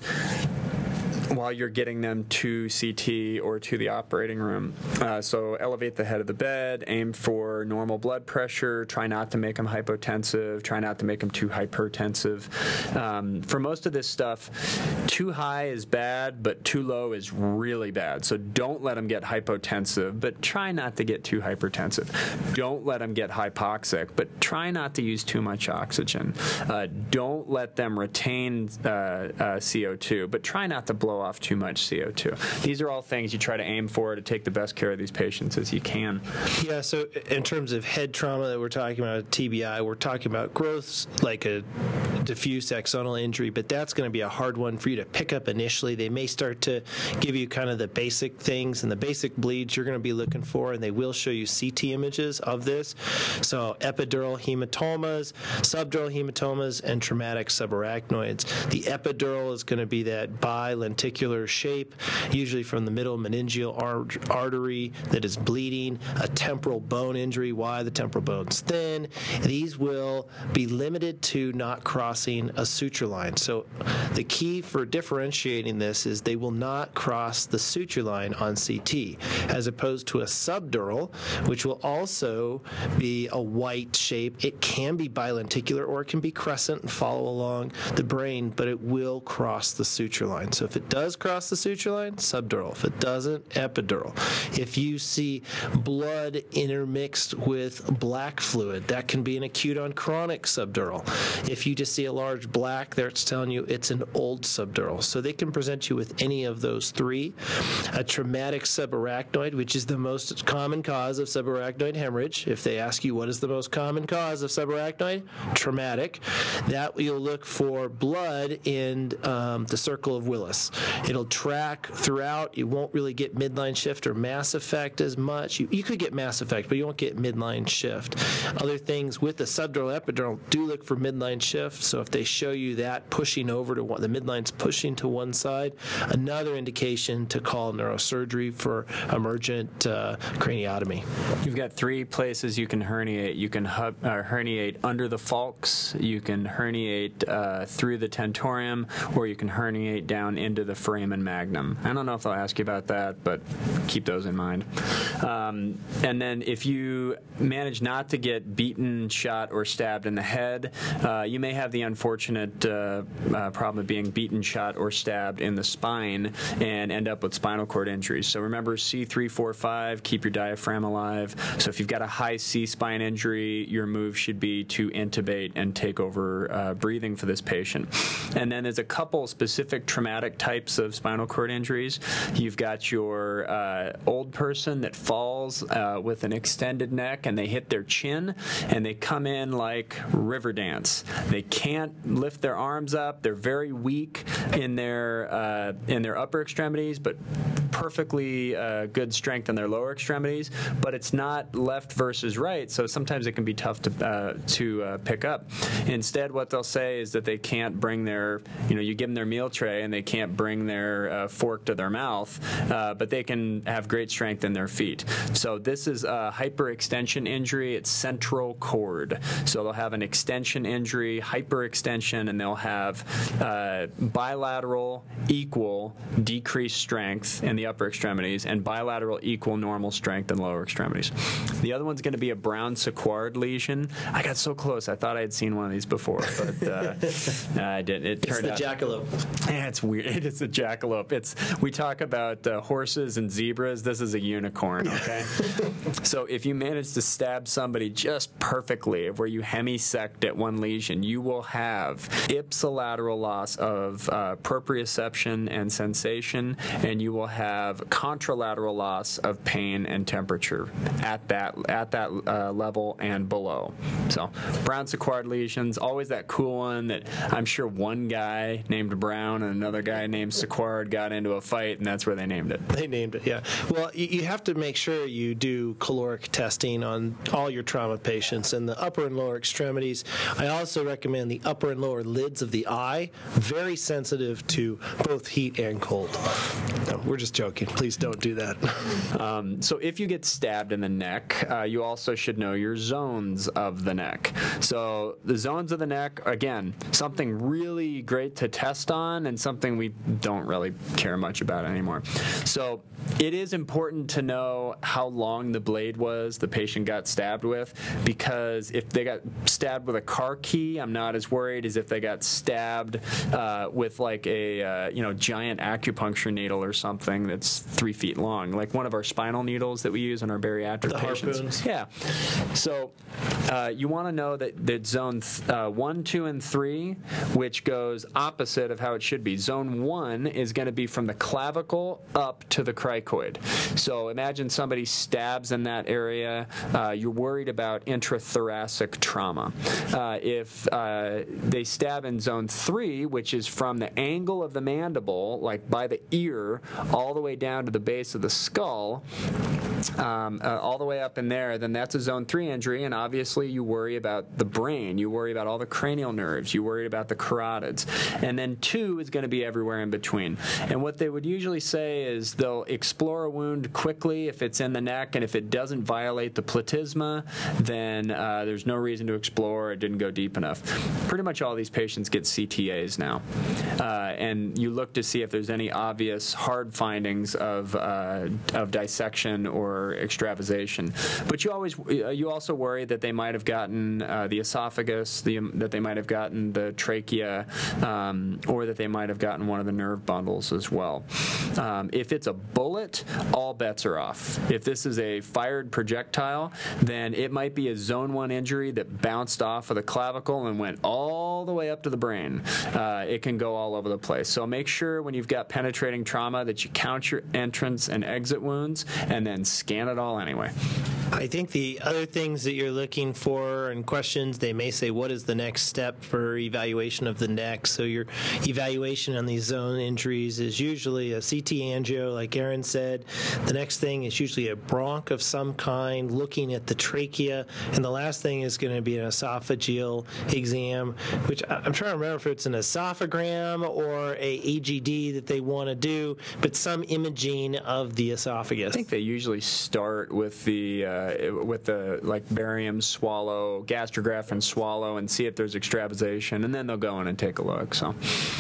while you're getting them to C T or to the operating room. Uh, so elevate the head of the bed, aim for normal blood pressure, try not to make them hypotensive, try not to make them too hypertensive. Um, for most of this stuff, too high is bad, but too low is really bad. So don't let them get hypotensive, but try not to get too hypertensive. Don't let them get hypoxic, but try not to use too much oxygen. Uh, don't let them retain uh, uh, C O two, but try not to blow off too much C O two. These are all things you try to aim for to take the best care of these patients as you can. Yeah, so in terms of head trauma that we're talking about, T B I, we're talking about growths like a diffuse axonal injury, but that's going to be a hard one for you to pick up initially. They may start to give you kind of the basic things and the basic bleeds you're going to be looking for, and they will show you C T images of this. So epidural hematomas, subdural hematomas, and traumatic subarachnoids. The epidural is going to be that bilenticular shape, usually from the middle meningeal artery that is bleeding, a temporal bone injury. Why? The temporal bone's thin. These will be limited to not crossing a suture line. So The key for differentiating this is they will not cross the suture line on C T, as opposed to a subdural, which will also be a white shape. It can be bilenticular or it can be crescent and follow along the brain, but it will cross the suture line. So if it does cross the suture line, subdural. If it doesn't, epidural. If you see blood intermixed with black fluid, that can be an acute on chronic subdural. If you just see a large black there, it's telling you it's an old subdural. So they can present you with any of those three. A traumatic subarachnoid, which is the most common cause of subarachnoid hemorrhage. If they ask you what is the most common cause of subarachnoid, traumatic, that you'll look for blood in um, the circle of Willis. It'll track throughout. You won't really get midline shift or mass effect as much. You, you could get mass effect, but you won't get midline shift. Other things with the subdural epidural, do look for midline shift. So if they show you that pushing over to one, the midline's pushing to one side, another indication to call neurosurgery for emergent uh, craniotomy. You've got three places you can herniate. You can hub, uh, herniate under the falx, you can herniate uh, through the tentorium, or you can herniate down into the foramen magnum. I don't know if I'll ask you about that, but keep those in mind. Um, and then if you manage not to get beaten, shot, or stabbed in the head, uh, you may have the unfortunate uh, uh, problem of being beaten, shot, or stabbed in the spine and end up with spinal cord injuries. So remember C three four five, keep your diaphragm alive. So if you've got a high C spine injury, your move should be to intubate and take over uh, breathing for this patient. And then there's a couple specific traumatic types of spinal cord injuries. You've got your uh, old person that falls uh, with an extended neck and they hit their chin and they come in like river dance. They can't lift their arms up. They're very weak in their uh, in their upper extremities, but perfectly uh, good strength in their lower extremities. But it's not left versus right, so sometimes it can be tough to uh, to uh, pick up. Instead, what they'll say is that they can't bring their, you know, you give them their meal tray and they can't bring their uh, fork to their mouth, uh, but they can have great strength in their feet. So this is a hyperextension injury. It's central cord. So they'll have an extension injury, hyperextension, and they'll have uh, bilateral equal decreased strength in the upper extremities and bilateral equal normal strength in lower extremities. The other one's going to be a Brown-Séquard lesion. I got so close. I thought I had seen one of these before, but uh, I didn't. It turned it's the out, jackalope. Yeah, it's weird. It is a jackalope. It's we talk about uh, horses and zebras. This is a unicorn. Okay. So if you manage to stab somebody just perfectly, where you hemisect at one lesion, you will have ipsilateral loss of uh, proprioception and sensation, and you will have contralateral loss of pain and temperature at that at that uh, level and below. So Brown-Séquard lesions, always that cool one that I'm sure one guy named Brown and another guy named Séquard got into a fight, and that's where they named it. They named it, yeah. Well, you have to make sure you do caloric testing on all your trauma patients in the upper and lower extremities. I also recommend the upper and lower lids of the eye, very sensitive to both heat and cold. No, we're just joking. Please don't do that. Um, so if you get stabbed in the neck, uh, you also should know your zones of the neck. So the zones of the neck, again, something really great to test on and something we don't really care much about anymore. So it is important to know how long the blade was the patient got stabbed with, because if they got stabbed with a car key, I'm not as worried as if they got stabbed uh, with like a uh, you know giant acupuncture needle or something that's three feet long, like one of our spinal needles that we use on our bariatric the patients. Harpoons. Yeah. So uh, you want to know that, that zone th- uh, one, two, and three, which goes opposite of how it should be. Zone one is going to be from the clavicle up to the cricoid. So imagine somebody stabs in that area. Uh, you're worried about intrathoracic trauma. Uh, if uh, they stab in zone three, which is from the angle of the mandible, like by the ear, all the way down to the base of the skull, um, uh, all the way up in there, then that's a zone three injury, and obviously you worry about the brain, you worry about all the cranial nerves, you worry about the carotids, and then two is going to be everywhere in between. And what they would usually say is they'll explore a wound quickly if it's in the neck, and if it doesn't violate the platysma, then uh, there's no reason to explore. It didn't go deep enough. Pretty much all these patients get C T As now, uh, and you look to see if there's any obvious hard findings of uh, of dissection or extravasation. But you always you also worry that they might have gotten uh, the esophagus, the, that they might have gotten the trachea, um, or that they might have gotten one of the nerve bundles as well. Um, if it's a bullet, all bets are off. If this is a fired projectile, then it might be a zone one injury that bounced off of the clavicle and went all the way up to the brain. Uh, it can go all over the place. So make sure when you've got penetrating trauma that you count your entrance and exit wounds and then scan it all anyway. I think the other things that you're looking for and questions, they may say, what is the next step for evaluation of the neck? So your evaluation on these zone injuries is usually a C T angio, like Aaron said. The next thing is usually a bronch of some kind, looking at the trachea. And the last thing is going to be an esophageal exam, which I'm trying to remember if it's an esophagram or a E G D that they want to do, but some imaging of the esophagus. I think they usually start with the uh, with the like barium swallow, gastrograph and swallow, and see if there's extravasation, and then they'll go in and take a look. So,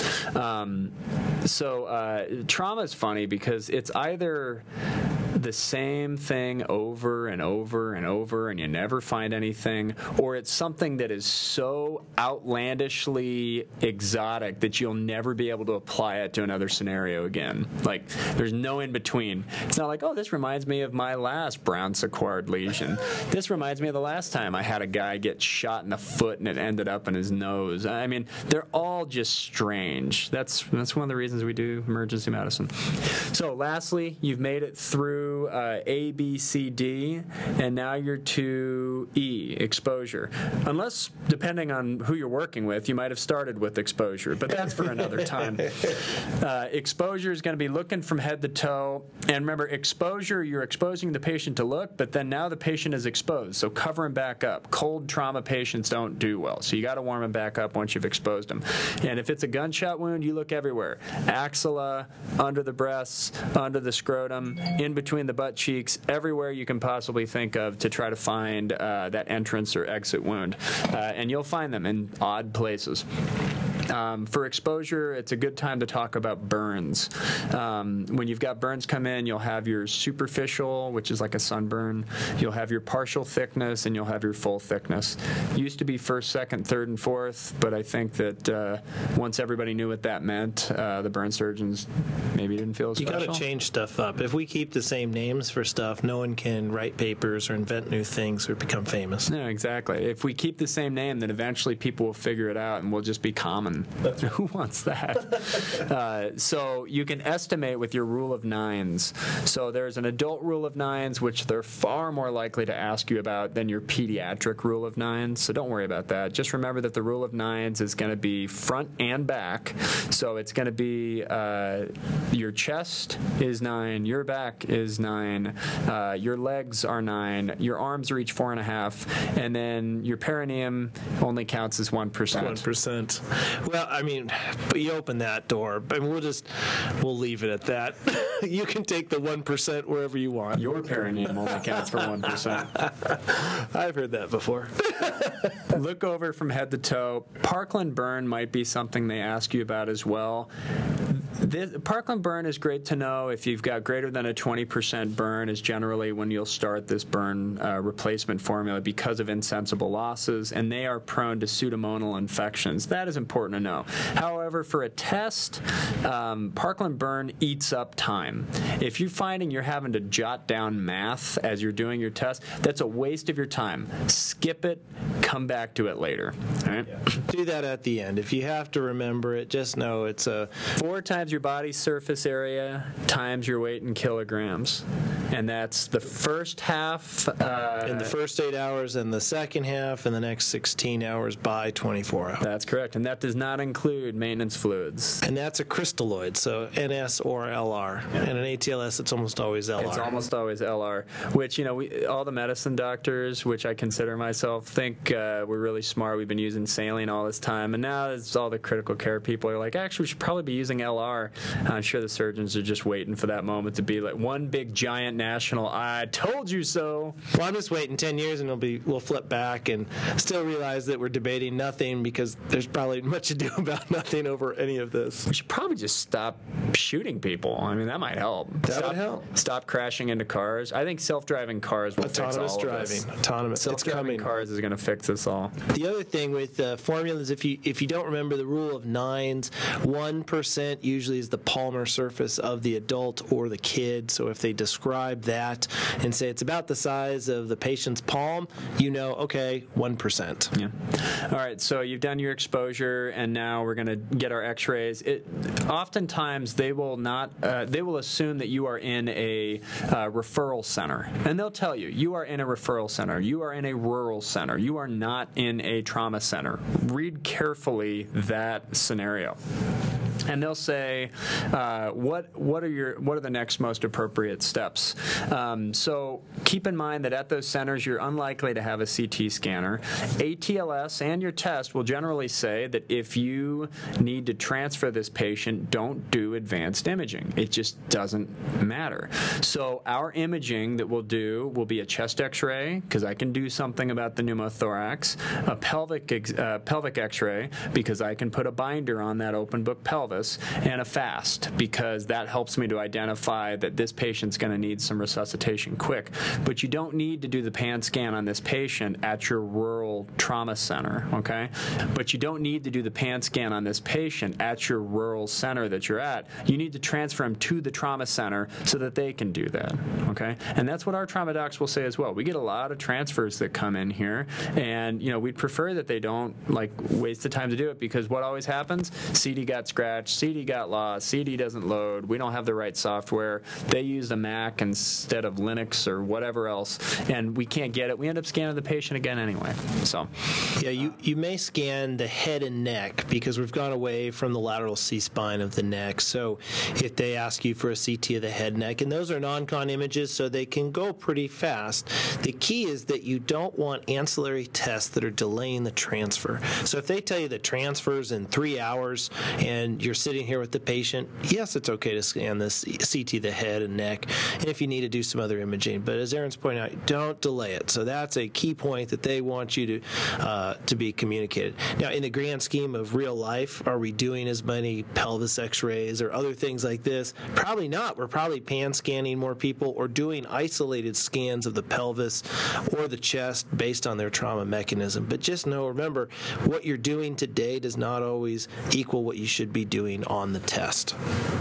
um, so uh, trauma is funny because it's either the same thing over and over and over and you never find anything, or it's something that is so outlandishly exotic that you'll never be able to apply it to another scenario again. Like, there's no in between. It's not like, oh, this reminds me of my last Brown's acquired lesion. This reminds me of the last time I had a guy get shot in the foot and it ended up in his nose. I mean, they're all just strange. That's that's one of the reasons we do emergency medicine. So lastly, you've made it through Uh, A, B, C, D, and now you're to E, exposure. Unless, depending on who you're working with, you might have started with exposure, but that's for another time. Uh, exposure is going to be looking from head to toe, and remember, exposure, you're exposing the patient to look, but then now the patient is exposed, so cover him back up. Cold trauma patients don't do well, so you got to warm them back up once you've exposed them. And if it's a gunshot wound, you look everywhere. Axilla, under the breasts, under the scrotum, in between the butt cheeks, everywhere you can possibly think of to try to find uh, that entrance or exit wound. Uh, and you'll find them in odd places. Um, for exposure, it's a good time to talk about burns. Um, when you've got burns come in, you'll have your superficial, which is like a sunburn. You'll have your partial thickness, and you'll have your full thickness. Used to be first, second, third, and fourth, but I think that uh, once everybody knew what that meant, uh, the burn surgeons maybe didn't feel as You special. got to change stuff up. If we keep the same names for stuff, no one can write papers or invent new things or become famous. No, exactly. If we keep the same name, then eventually people will figure it out, and we'll just be common. Who wants that? uh, so you can estimate with your rule of nines. So there's an adult rule of nines, which they're far more likely to ask you about than your pediatric rule of nines. So don't worry about that. Just remember that the rule of nines is going to be front and back. So it's going to be uh, your chest is nine, your back is nine, uh, your legs are nine, your arms are each four and a half, and then your perineum only counts as one percent. One percent. Well, I mean, but you open that door, but we'll just we'll leave it at that. You can take the one percent wherever you want. Your perineum only counts for one percent. I've heard that before. Look over from head to toe. Parkland burn might be something they ask you about as well. This, Parkland burn is great to know. If you've got greater than a twenty percent burn is generally when you'll start this burn uh, replacement formula because of insensible losses, and they are prone to pseudomonal infections. That is important to know. However, for a test, um, Parkland burn eats up time. If you're finding you're having to jot down math as you're doing your test, that's a waste of your time. Skip it, come back to it later. All right? Yeah. Do that at the end. If you have to remember it, just know it's a four times your body surface area times your weight in kilograms. and that's the first half. Uh, in the first eight hours, and the second half, and the next sixteen hours by twenty-four hours. That's correct, and that does not include maintenance fluids. And that's a crystalloid, so N S or L R. Yeah. And an A T L S, it's almost always L R. It's almost always L R, which, you know, we, all the medicine doctors, which I consider myself, think uh, we're really smart. We've been using saline all this time, and now it's all the critical care people are like, actually, we should probably be using L R. I'm sure the surgeons are just waiting for that moment to be like one big giant national, I told you so. Well, I'm just waiting ten years, and it'll be, we'll flip back and still realize that we're debating nothing because there's probably much ado about nothing over any of this. We should probably just stop shooting people. I mean, that might help. That stop, would help. Stop crashing into cars. I think self-driving cars will Autonomous fix all driving. of this. Autonomous. Self-driving cars is going to fix us all. The other thing with uh, formulas, if you if you don't remember the rule of nines, one percent usually is the palmar surface of the adult or the kid. So if they describe that and say it's about the size of the patient's palm, you know, okay, one percent. Yeah. All right, so you've done your exposure, and now we're going to get our x-rays. It, oftentimes, they will not, uh, they will assume that you are in a uh, referral center, and they'll tell you, you are in a referral center, you are in a rural center, you are not in a trauma center. Read carefully that scenario. And they'll say, uh, "What what are your what are the next most appropriate steps?" Um, so keep in mind that at those centers, you're unlikely to have a C T scanner. A T L S and your test will generally say that if you need to transfer this patient, don't do advanced imaging. It just doesn't matter. So our imaging that we'll do will be a chest X-ray, because I can do something about the pneumothorax, a pelvic ex, uh, pelvic X-ray, because I can put a binder on that open book pelvis, and a FAST, because that helps me to identify that this patient's going to need some resuscitation quick. But you don't need to do the pan scan on this patient at your rural trauma center, okay? But you don't need to do the pan scan on this patient at your rural center that you're at. You need to transfer them to the trauma center so that they can do that, okay? And that's what our trauma docs will say as well. We get a lot of transfers that come in here, and, you know, we'd prefer that they don't, like, waste the time to do it, because what always happens? C D got scratched, C D got lost, C D doesn't load, we don't have the right software, they use a Mac instead of Linux or whatever else, and we can't get it. We end up scanning the patient again anyway. So, yeah, you, you may scan the head and neck, because we've gone away from the lateral C-spine of the neck. So if they ask you for a C T of the head and neck, and those are non-con images, so they can go pretty fast, the key is that you don't want ancillary tests that are delaying the transfer. So if they tell you the transfer's in three hours and you're sitting here with the patient, yes, it's okay to scan this C T, the head and neck, and if you need to do some other imaging. But as Aaron's pointing out, don't delay it. So that's a key point that they want you to uh, to be communicated. Now, in the grand scheme of real life, are we doing as many pelvis X-rays or other things like this? Probably not. We're probably pan scanning more people or doing isolated scans of the pelvis or the chest based on their trauma mechanism. But just know, remember, what you're doing today does not always equal what you should be doing on the test.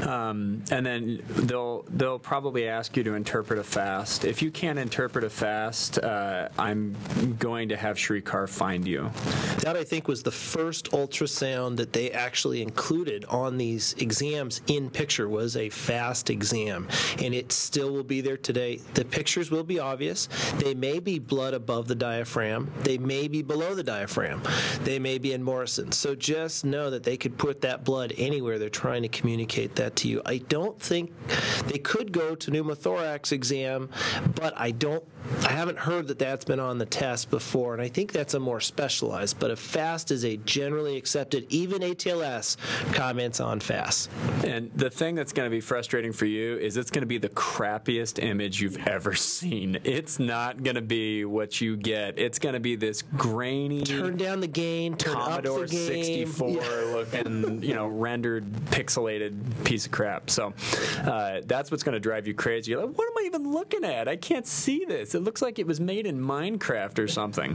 Um, and then they'll they'll probably ask you to interpret a FAST. If you can't interpret a FAST, uh, I'm going to have Shrikar find you. That, I think, was the first ultrasound that they actually included on these exams in picture, was a FAST exam, and it still will be there today. The pictures will be obvious. They may be blood above the diaphragm. They may be below the diaphragm. They may be in Morrison. So just know that they could put that blood anywhere. They're trying to communicate that to you. I don't think they could go to pneumothorax exam, but I don't. I haven't heard that that's been on the test before, and I think that's a more specialized. But a FAST is a generally accepted, even A T L S comments on FAST. And the thing that's going to be frustrating for you is it's going to be the crappiest image you've ever seen. It's not going to be what you get. It's going to be this grainy, turn down the gain, turn Commodore up the gain. sixty-four yeah. looking, you know, rendered, pixelated piece of crap. So uh, that's what's going to drive you crazy. You're like, what am I even looking at? I can't see this. It It looks like it was made in Minecraft or something.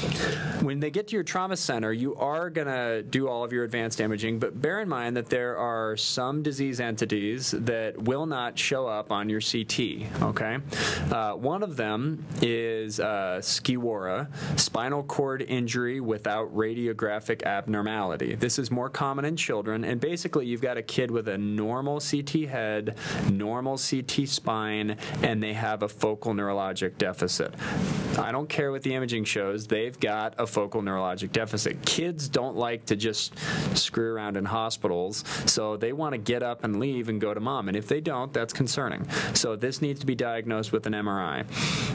When they get to your trauma center, you are going to do all of your advanced imaging, but bear in mind that there are some disease entities that will not show up on your C T, okay? Uh, one of them is uh, Skiwara, spinal cord injury without radiographic abnormality. This is more common in children, and basically you've got a kid with a normal C T head, normal C T spine, and they have a focal neurologic deficit. I don't care what the imaging shows, they've got a focal neurologic deficit. Kids don't like to just screw around in hospitals, so they want to get up and leave and go to mom, and if they don't, that's concerning. So this needs to be diagnosed with an M R I.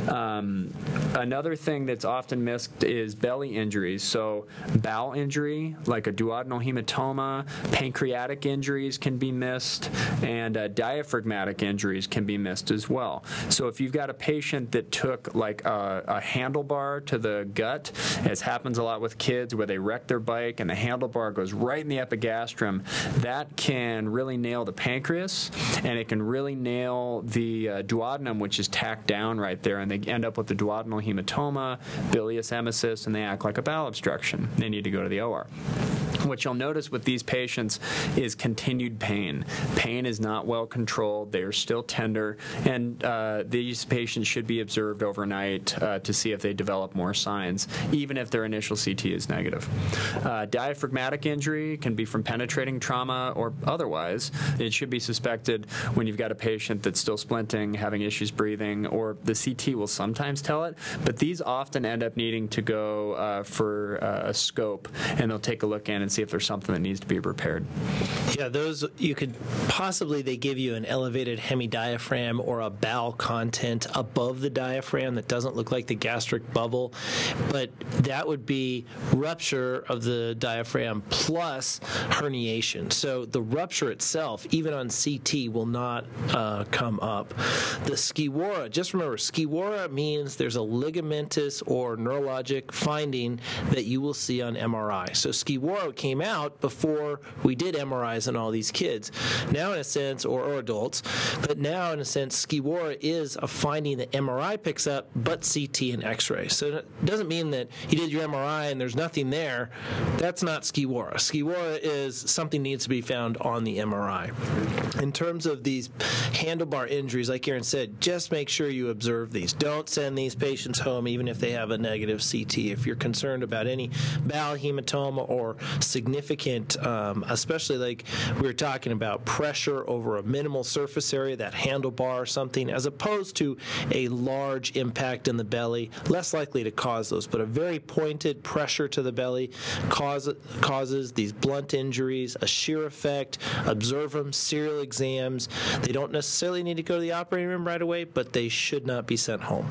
Um, another thing that's often missed is belly injuries. So bowel injury, like a duodenal hematoma, pancreatic injuries can be missed, and uh, diaphragmatic injuries can be missed as well. So if you've got a patient that took like a, a handlebar to the gut, as happens a lot with kids where they wreck their bike and the handlebar goes right in the epigastrum, that can really nail the pancreas, and it can really nail the uh, duodenum, which is tacked down right there, and they end up with the duodenal hematoma, bilious emesis, and they act like a bowel obstruction. They need to go to the O R. What you'll notice with these patients is continued pain. Pain is not well controlled. They are still tender, and uh, these patients should be observed overnight uh, to see if they develop more signs, even if their initial C T is negative. Uh, diaphragmatic injury can be from penetrating trauma or otherwise. It should be suspected when you've got a patient that's still splinting, having issues breathing, or the C T will sometimes tell it, but these often end up needing to go uh, for uh, a scope, and they'll take a look in and see if there's something that needs to be repaired. Yeah, those you could possibly, they give you an elevated hemidiaphragm or a bowel content above the diaphragm that doesn't look like the gastric bubble, but that would be rupture of the diaphragm plus herniation. So the rupture itself, even on C T, will not uh, come up. The Skiwara, just remember, Skiwara means there's a ligamentous or neurologic finding that you will see on M R I. So Skiwara came out before we did M R Is on all these kids. Now, in a sense, or, or adults, but now, in a sense, Skiwara is a finding that M R I picks up, but C T and X-ray. So it doesn't mean that you did your M R I and there's nothing there. That's not Skiwara. Skiwara is something needs to be found on the M R I. In terms of these handlebar injuries, like Aaron said, just make sure you observe these. Don't send these patients home even if they have a negative C T. If you're concerned about any bowel hematoma or significant, um, especially like we were talking about, pressure over a minimal surface area, that handlebar or something, as opposed to a large impact in the belly, less likely to cause those, but a very pointed pressure to the belly cause, causes these blunt injuries, a shear effect. Observe them, serial exams. They don't necessarily need to go to the operating room right away, but they should not be sent home.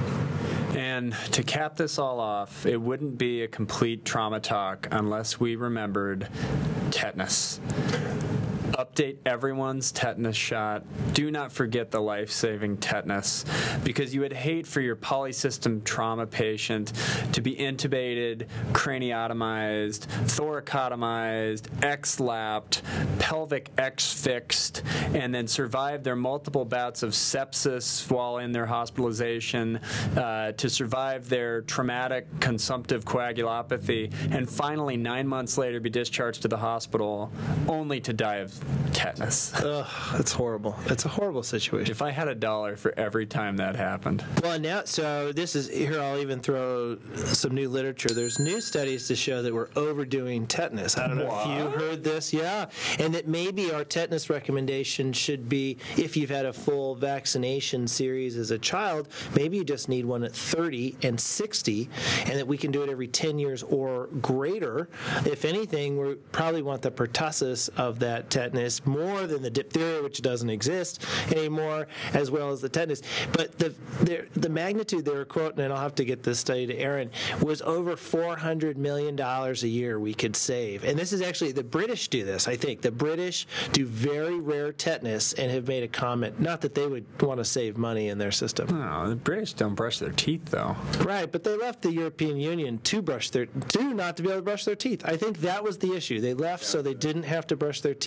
And to cap this all off, it wouldn't be a complete trauma talk unless we remembered tetanus. Update everyone's tetanus shot. Do not forget the life-saving tetanus, because you would hate for your polysystem trauma patient to be intubated, craniotomized, thoracotomized, X-lapped, pelvic X-fixed, and then survive their multiple bouts of sepsis while in their hospitalization, uh, to survive their traumatic consumptive coagulopathy, and finally, nine months later, be discharged to the hospital only to die of tetanus. Ugh, that's horrible. It's a horrible situation. If I had a dollar for every time that happened. Well, now, so this is, here I'll even throw some new literature. There's new studies to show that we're overdoing tetanus. I don't know what? if you heard this. Yeah. And that maybe our tetanus recommendation should be, if you've had a full vaccination series as a child, maybe you just need one at thirty and sixty, and that we can do it every ten years or greater. If anything, we probably want the pertussis of that tetanus more than the diphtheria, which doesn't exist anymore, as well as the tetanus. But the the, the magnitude they were quoting, and I'll have to get this study to Aaron, was over four hundred million dollars a year we could save. And this is actually, the British do this, I think. The British do very rare tetanus and have made a comment, not that they would want to save money in their system. No, the British don't brush their teeth, though. Right, but they left the European Union to brush their, to not to be able to brush their teeth. I think that was the issue. They left so they didn't have to brush their teeth.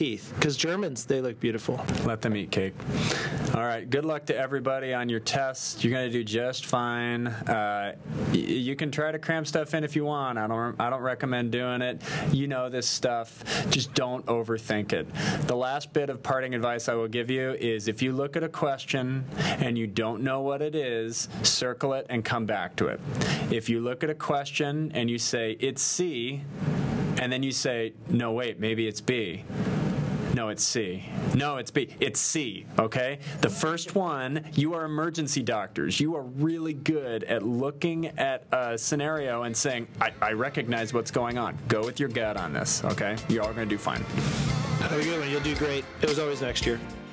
Because Germans, they look beautiful. Let them eat cake. All right. Good luck to everybody on your tests. You're going to do just fine. Uh, y- you can try to cram stuff in if you want. I don't. I don't recommend doing it. You know this stuff. Just don't overthink it. The last bit of parting advice I will give you is if you look at a question and you don't know what it is, circle it and come back to it. If you look at a question and you say it's C, and then you say no, wait, maybe it's B. No, it's C. No, it's B. It's C, okay? The first one, you are emergency doctors. You are really good at looking at a scenario and saying, I, I recognize what's going on. Go with your gut on this, okay? You're all going to do fine. Have a good one. You'll do great. It was always next year.